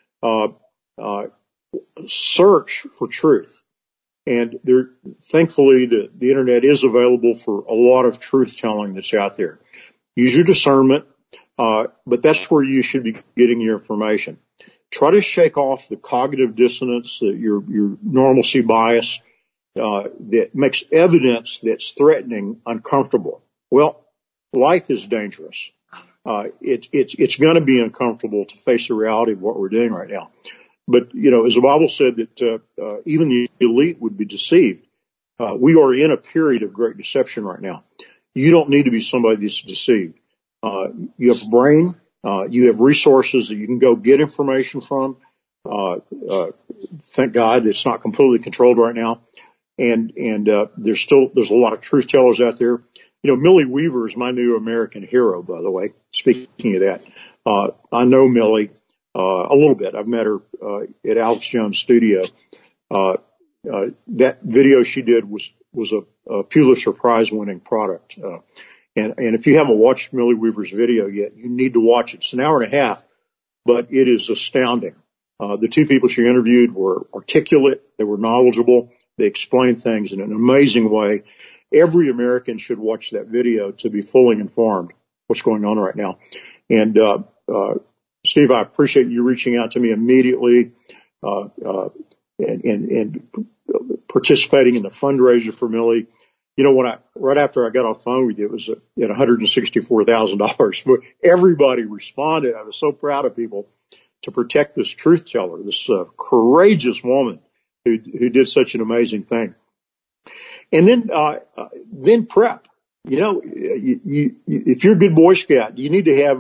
Search for truth. And thankfully, the internet is available for a lot of truth telling that's out there. Use your discernment, but that's where you should be getting your information. Try to shake off the cognitive dissonance, your normalcy bias, that makes evidence that's threatening uncomfortable. Well, life is dangerous. It's going to be uncomfortable to face the reality of what we're doing right now. But, as the Bible said that even the elite would be deceived, we are in a period of great deception right now. You don't need to be somebody that's deceived. You have a brain. You have resources that you can go get information from. Thank God it's not completely controlled right now. And there's a lot of truth tellers out there. Millie Weaver is my new American hero, by the way. Speaking of that, I know Millie a little bit. I've met her at Alex Jones' studio. That video she did was a Pulitzer Prize winning product. And if you haven't watched Millie Weaver's video yet, you need to watch it. It's an hour and a half, but it is astounding. The 2 people she interviewed were articulate. They were knowledgeable. They explained things in an amazing way. Every American should watch that video to be fully informed what's going on right now. And, Steve, I appreciate you reaching out to me immediately, and participating in the fundraiser for Millie. Right after I got off the phone with you, it was at $164,000, but everybody responded. I was so proud of people to protect this truth teller, this courageous woman who did such an amazing thing. And then prep. If you're a good Boy Scout, you need to have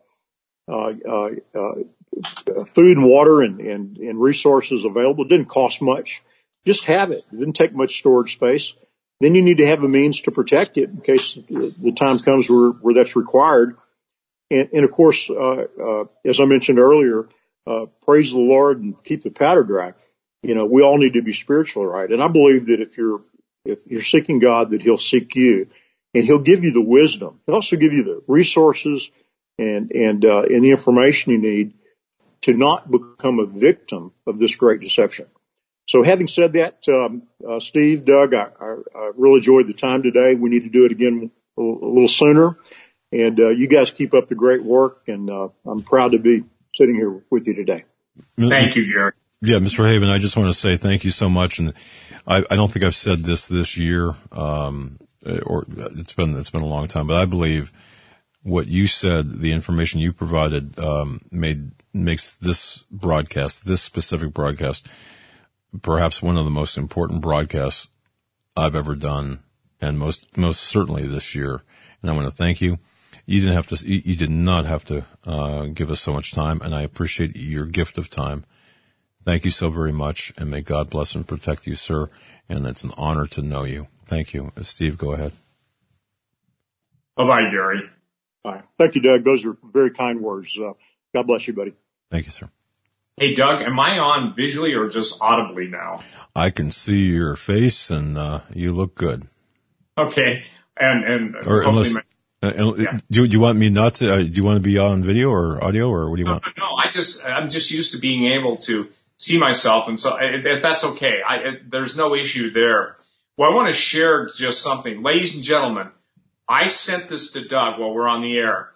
food and water and resources available. It didn't cost much. Just have it. It didn't take much storage space. Then you need to have a means to protect it in case the time comes where that's required. And of course, as I mentioned earlier, praise the Lord and keep the powder dry. We all need to be spiritually right. And I believe that if you're seeking God, that He'll seek you, and He'll give you the wisdom. He'll also give you the resources and the information you need to not become a victim of this great deception. So having said that, Steve, Doug, I really enjoyed the time today. We need to do it again a little sooner. And you guys keep up the great work, and I'm proud to be sitting here with you today. Thank you, Gary. Yeah, Mr. Haven, I just want to say thank you so much. And I don't think I've said this year, or it's been a long time, but I believe what you said, the information you provided, makes this specific broadcast, perhaps one of the most important broadcasts I've ever done, and most certainly this year. And I want to thank you. You did not have to give us so much time, and I appreciate your gift of time. Thank you so very much, and may God bless and protect you, sir. And it's an honor to know you. Thank you. Steve, go ahead. Bye-bye, Gary. Bye. Thank you, Doug. Those are very kind words. God bless you, buddy. Thank you, sir. Hey, Doug, am I on visually or just audibly now? I can see your face, and you look good. Okay. And Do you want me not to? Do you want to be on video or audio, or what do you want? No, I'm just used to being able to see myself, and so if that's okay, there's no issue there. Well, I want to share just something, ladies and gentlemen. I sent this to Doug while we're on the air.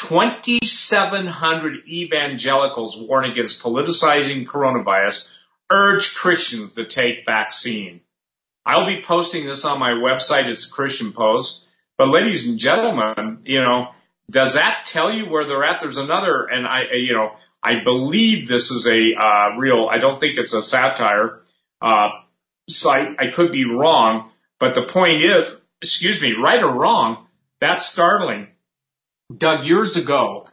2,700 evangelicals warn against politicizing coronavirus, urge Christians to take vaccine. I'll be posting this on my website. It's a Christian Post. But ladies and gentlemen, does that tell you where they're at? There's another, and I believe this is a real, I don't think it's a satire site. I could be wrong, but the point is, right or wrong, that's startling. Doug, years ago,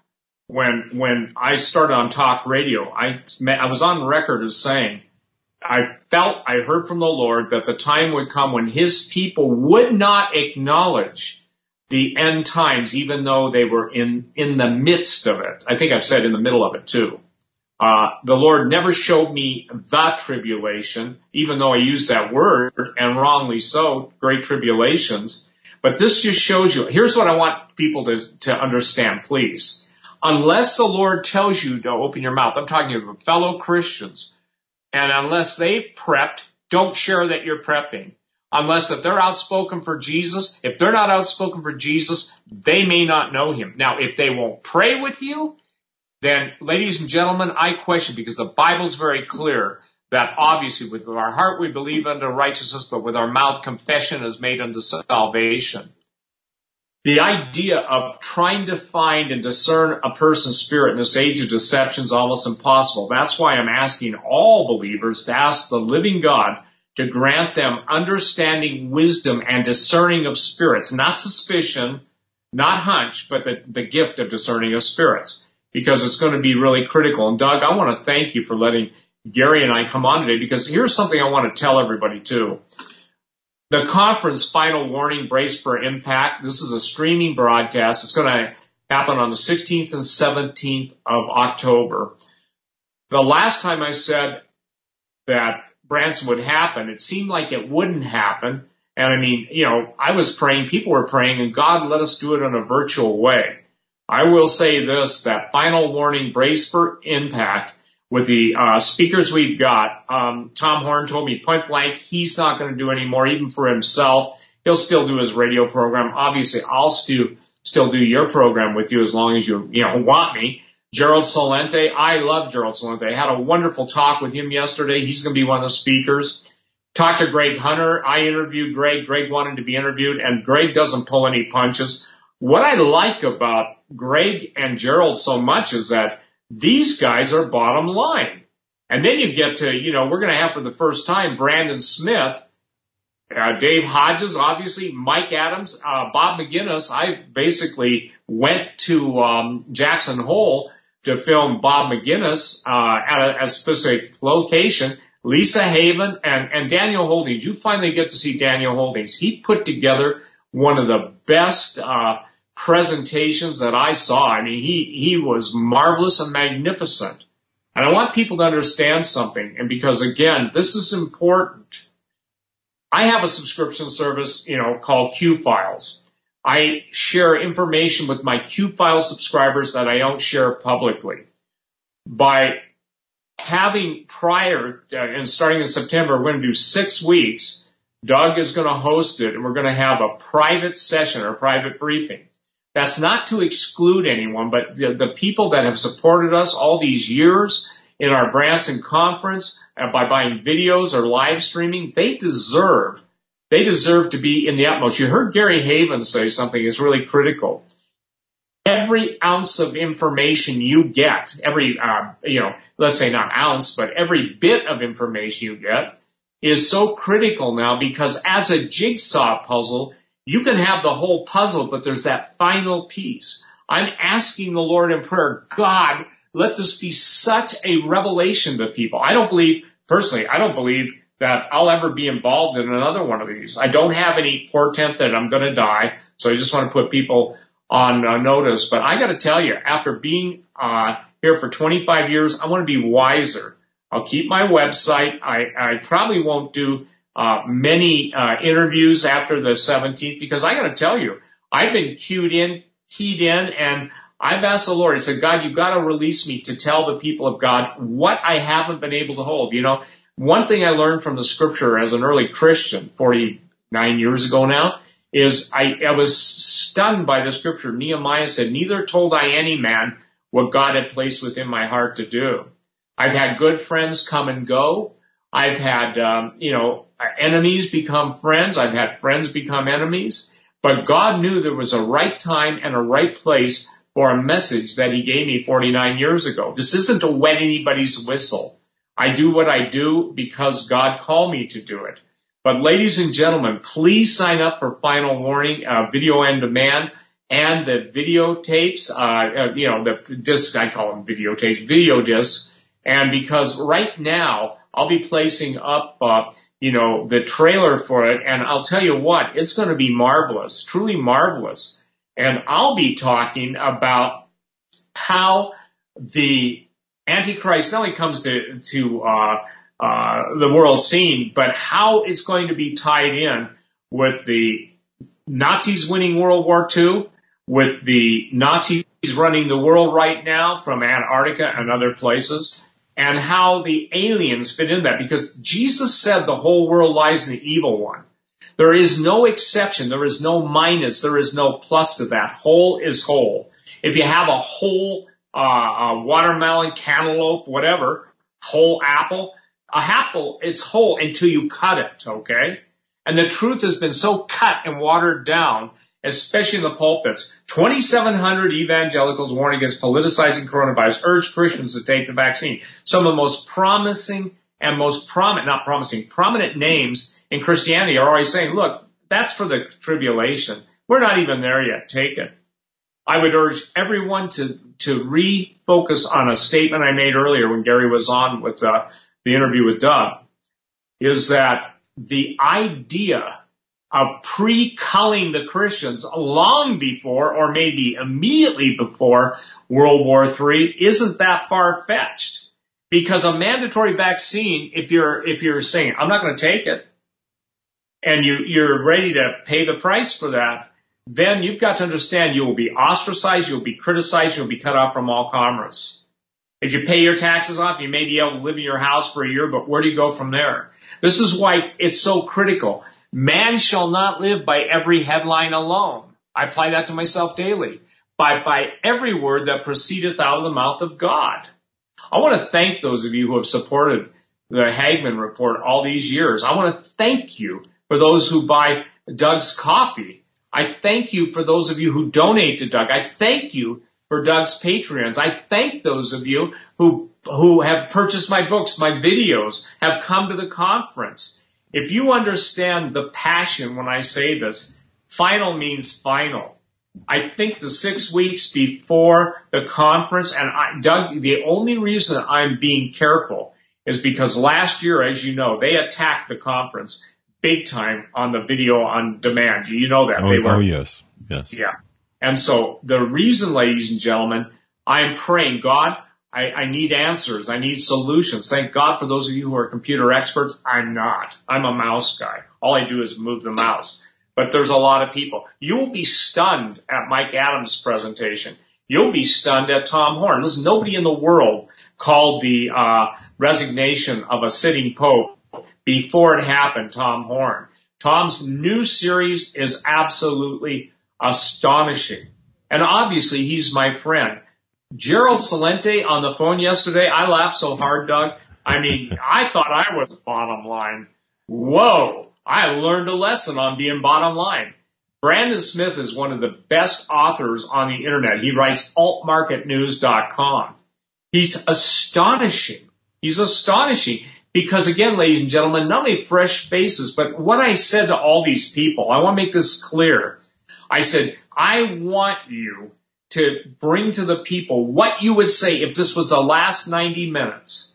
when I started on talk radio, I was on record as saying, I heard from the Lord that the time would come when his people would not acknowledge the end times, even though they were in the midst of it. I think I've said in the middle of it too. The Lord never showed me the tribulation, even though I used that word, and wrongly so, great tribulations. But this just shows you, here's what I want people to understand, please. Unless the Lord tells you to open your mouth, I'm talking about fellow Christians, and unless they've prepped, don't share that you're prepping. Unless if they're outspoken for Jesus, if they're not outspoken for Jesus, they may not know him. Now, if they won't pray with you, then, ladies and gentlemen, I question, because the Bible's very clear that obviously with our heart we believe unto righteousness, but with our mouth confession is made unto salvation. The idea of trying to find and discern a person's spirit in this age of deception is almost impossible. That's why I'm asking all believers to ask the living God to grant them understanding, wisdom, and discerning of spirits. Not suspicion, not hunch, but the gift of discerning of spirits, because it's going to be really critical. And Doug, I want to thank you for letting Gary and I come on today, because here's something I want to tell everybody too. The conference, Final Warning, Brace for Impact, this is a streaming broadcast. It's going to happen on the 16th and 17th of October. The last time I said that Branson would happen, it seemed like it wouldn't happen. And I mean, I was praying, people were praying, and God let us do it in a virtual way. I will say this, that Final Warning, Brace for Impact, with the speakers we've got, Tom Horn told me point blank he's not going to do any more, even for himself. He'll still do his radio program. Obviously, I'll still do your program with you as long as you want me. Gerald Celente, I love Gerald Celente. I had a wonderful talk with him yesterday. He's going to be one of the speakers. Talked to Greg Hunter. I interviewed Greg. Greg wanted to be interviewed, and Greg doesn't pull any punches. What I like about Greg and Gerald so much is that these guys are bottom line. And then you get to, we're going to have for the first time Brandon Smith, Dave Hodges, obviously, Mike Adams, Bob McGinnis. I basically went to Jackson Hole to film Bob McGinnis at a specific location. Lisa Haven and Daniel Holdings. You finally get to see Daniel Holdings. He put together one of the best presentations that I saw. I mean, he was marvelous and magnificent. And I want people to understand something. And because, again, this is important. I have a subscription service, called Q-Files. I share information with my Q-File subscribers that I don't share publicly. By having prior, and starting in September, we're going to do 6 weeks. Doug is going to host it, and we're going to have a private session or private briefing. That's not to exclude anyone, but the people that have supported us all these years in our Branson conference by buying videos or live streaming, they deserve to be in the utmost. You heard Gary Haven say something is really critical. Every ounce of information you get, let's say not ounce, but every bit of information you get is so critical now, because as a jigsaw puzzle, you can have the whole puzzle, but there's that final piece. I'm asking the Lord in prayer, God, let this be such a revelation to people. I don't believe that I'll ever be involved in another one of these. I don't have any portent that I'm going to die, so I just want to put people on notice. But I got to tell you, after being here for 25 years, I want to be wiser. I'll keep my website. I probably won't do many interviews after the 17th, because I got to tell you, I've been cued in keyed in, and I've asked the Lord, I said, God, you've got to release me to tell the people of God what I haven't been able to hold. You know, one thing I learned from the scripture as an early Christian 49 years ago now is I was stunned by the scripture. Nehemiah said, neither told I any man what God had placed within my heart to do. I've had good friends come and go. I've had, enemies become friends. I've had friends become enemies. But God knew there was a right time and a right place for a message that he gave me 49 years ago. This isn't to wet anybody's whistle. I do what I do because God called me to do it. But ladies and gentlemen, please sign up for Final Warning, video on demand, and the videotapes, the discs, I call them videotapes, video discs. And because right now, I'll be placing up, the trailer for it, and I'll tell you what, it's going to be marvelous, truly marvelous. And I'll be talking about how the Antichrist not only comes to the world scene, but how it's going to be tied in with the Nazis winning World War II, with the Nazis running the world right now from Antarctica and other places, and how the aliens fit in that. Because Jesus said the whole world lies in the evil one. There is no exception. There is no minus. There is no plus to that. Whole is whole. If you have a whole watermelon, cantaloupe, whatever, whole apple, it's whole until you cut it, okay? And the truth has been so cut and watered down, especially in the pulpits. 2,700 evangelicals warn against politicizing coronavirus, urge Christians to take the vaccine. Some of the most promising and prominent names in Christianity are always saying, look, that's for the tribulation. We're not even there yet. Take it. I would urge everyone to refocus on a statement I made earlier when Gary was on with the interview with Doug, is that the idea of pre-culling the Christians long before, or maybe immediately before World War III isn't that far-fetched. Because a mandatory vaccine, if you're saying, I'm not going to take it, and you're ready to pay the price for that, then you've got to understand you will be ostracized, you'll be criticized, you'll be cut off from all commerce. If you pay your taxes off, you may be able to live in your house for a year, but where do you go from there? This is why it's so critical. Man shall not live by every headline alone. I apply that to myself daily. By every word that proceedeth out of the mouth of God. I want to thank those of you who have supported the Hagmann Report all these years. I want to thank you for those who buy Doug's coffee. I thank you for those of you who donate to Doug. I thank you for Doug's Patreons. I thank those of you who have purchased my books, my videos, have come to the conference. If you understand the passion when I say this, final means final. I think the 6 weeks before the conference, and Doug, the only reason I'm being careful is because last year, as you know, they attacked the conference big time on the video on demand. You know that. Yes. Yeah. And so the reason, ladies and gentlemen, I'm praying, God, I need answers. I need solutions. Thank God for those of you who are computer experts. I'm not. I'm a mouse guy. All I do is move the mouse. But there's a lot of people. You'll be stunned at Mike Adams' presentation. You'll be stunned at Tom Horn. There's nobody in the world called the resignation of a sitting pope before it happened, Tom Horn. Tom's new series is absolutely astonishing. And obviously, he's my friend. Gerald Celente on the phone yesterday, I laughed so hard, Doug. I mean, I thought I was bottom line. Whoa, I learned a lesson on being bottom line. Brandon Smith is one of the best authors on the internet. He writes altmarketnews.com. He's astonishing. He's astonishing because, again, ladies and gentlemen, not only fresh faces, but what I said to all these people, I want to make this clear. I said, I want you to bring to the people what you would say if this was the last 90 minutes.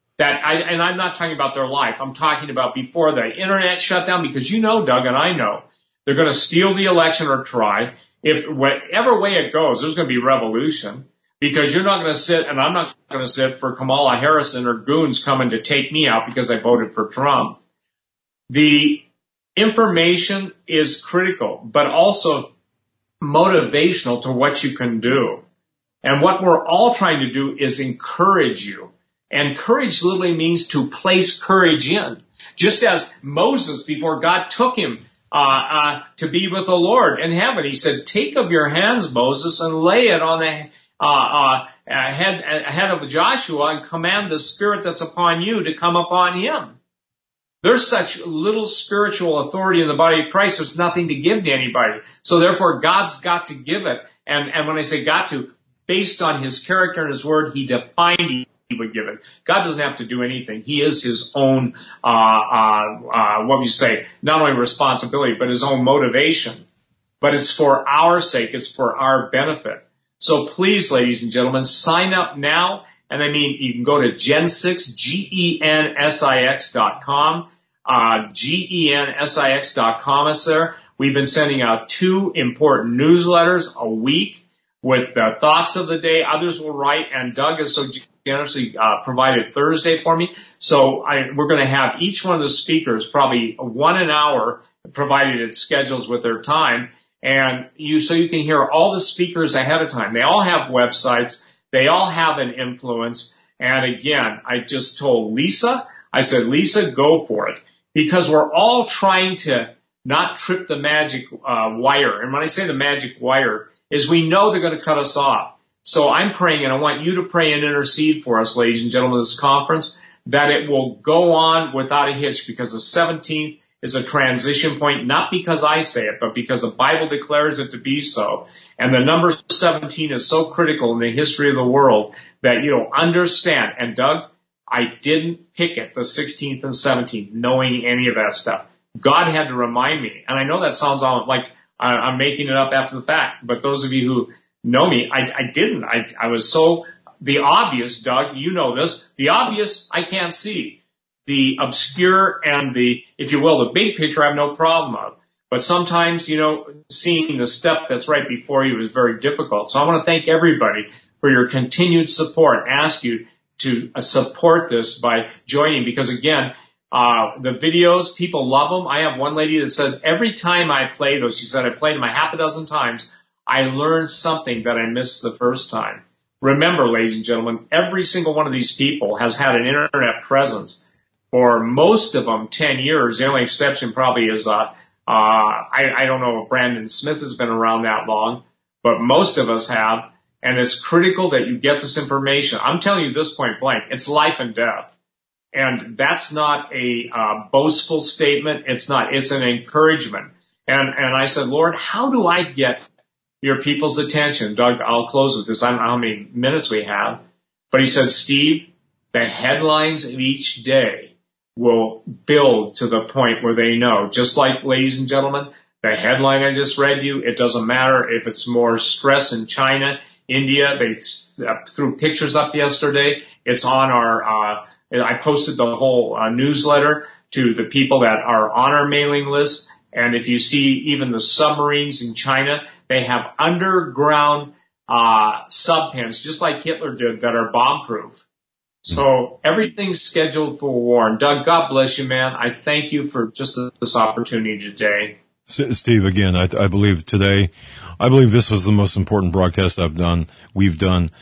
And I'm not talking about their life. I'm talking about before the internet shut down, because you know, Doug, and I know, they're going to steal the election or try. If whatever way it goes, there's going to be revolution, because you're not going to sit, and I'm not going to sit for Kamala Harris and her goons coming to take me out because I voted for Trump. The information is critical, but also motivational to what you can do. And what we're all trying to do is encourage you. And courage literally means to place courage in. Just as Moses, before God took him to be with the Lord in heaven, he said, take up your hands, Moses, and lay it on the head of Joshua and command the spirit that's upon you to come upon him. There's such little spiritual authority in the body of Christ, there's nothing to give to anybody. So therefore, God's got to give it. And when I say got to, based on his character and his word, he defined he would give it. God doesn't have to do anything. He is his own, what would you say, not only responsibility, but his own motivation. But it's for our sake. It's for our benefit. So please, ladies and gentlemen, sign up now. And I mean, you can go to Gen6, GENSIX.com, GENSIX.com. It's there. We've been sending out 2 important newsletters a week with the thoughts of the day. Others will write, and Doug has so generously provided Thursday for me. So we're going to have each one of the speakers probably 1 an hour, provided it schedules with their time, and so you can hear all the speakers ahead of time. They all have websites. They all have an influence. And again, I just told Lisa, I said, Lisa, go for it, because we're all trying to not trip the magic wire. And when I say the magic wire, is we know they're going to cut us off. So I'm praying, and I want you to pray and intercede for us, ladies and gentlemen, this conference, that it will go on without a hitch, because the 17th is a transition point, not because I say it, but because the Bible declares it to be so. And the number 17 is so critical in the history of the world that you'll understand. And Doug, I didn't pick it, the 16th and 17th, knowing any of that stuff. God had to remind me. And I know that sounds like I'm making it up after the fact, but those of you who know me, I didn't. I was so, the obvious, Doug, you know this, the obvious I can't see. The obscure and the, if you will, the big picture I have no problem of. But sometimes, seeing the step that's right before you is very difficult. So I want to thank everybody for your continued support. Ask you to support this by joining, because again, the videos, people love them. I have one lady that said every time I play those, she said I played them a half a dozen times, I learned something that I missed the first time. Remember, ladies and gentlemen, every single one of these people has had an internet presence for most of them 10 years. The only exception probably is, I don't know if Brandon Smith has been around that long, but most of us have. And it's critical that you get this information. I'm telling you this point blank, it's life and death. And that's not a boastful statement. It's not. It's an encouragement. And I said, Lord, how do I get your people's attention? Doug, I'll close with this. I don't know how many minutes we have. But he said, Steve, the headlines of each day will build to the point where they know. Just like, ladies and gentlemen, the headline I just read you, it doesn't matter if it's more stress in China, India. They threw pictures up yesterday. It's on our I posted the whole newsletter to the people that are on our mailing list. And if you see even the submarines in China, they have underground subpens, just like Hitler did, that are bomb-proof. So everything's scheduled for war. And Doug, God bless you, man. I thank you for just this opportunity today. Steve, again, I believe today, I believe this was the most important broadcast we've done,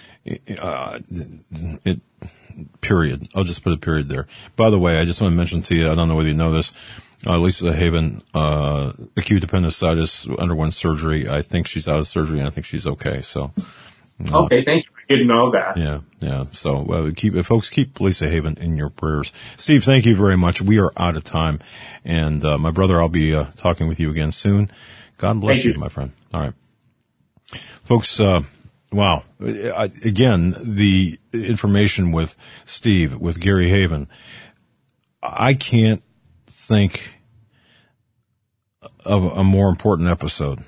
period. I'll just put a period there. By the way, I just want to mention to you, I don't know whether you know this, Lisa Haven, acute appendicitis, underwent surgery. I think she's out of surgery, and I think she's okay. So, okay, thank you. I didn't know that. Yeah. So, folks, keep Lisa Haven in your prayers. Steve, thank you very much. We are out of time, and my brother, I'll be talking with you again soon. God bless you, my friend. All right, folks. Wow. Again, the information with Steve, with Gary Haven, I can't think of a more important episode.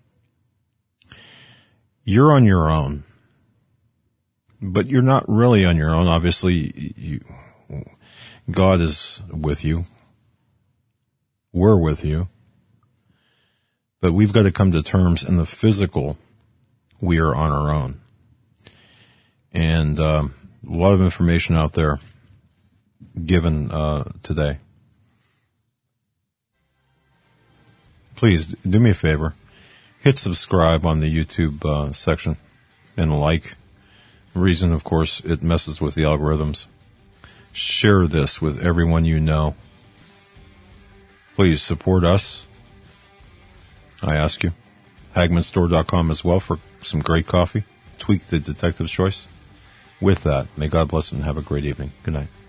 You're on your own, but you're not really on your own. Obviously, God is with you. We're with you. But we've got to come to terms in the physical. We are on our own. And a lot of information out there given today. Please do me a favor. hit subscribe on the YouTube section and like. Reason, of course, it messes with the algorithms. Share this with everyone you know. Please support us. I ask you. HagmanStore.com as well for some great coffee. Tweak the detective's choice. With that, may God bless and have a great evening. Good night.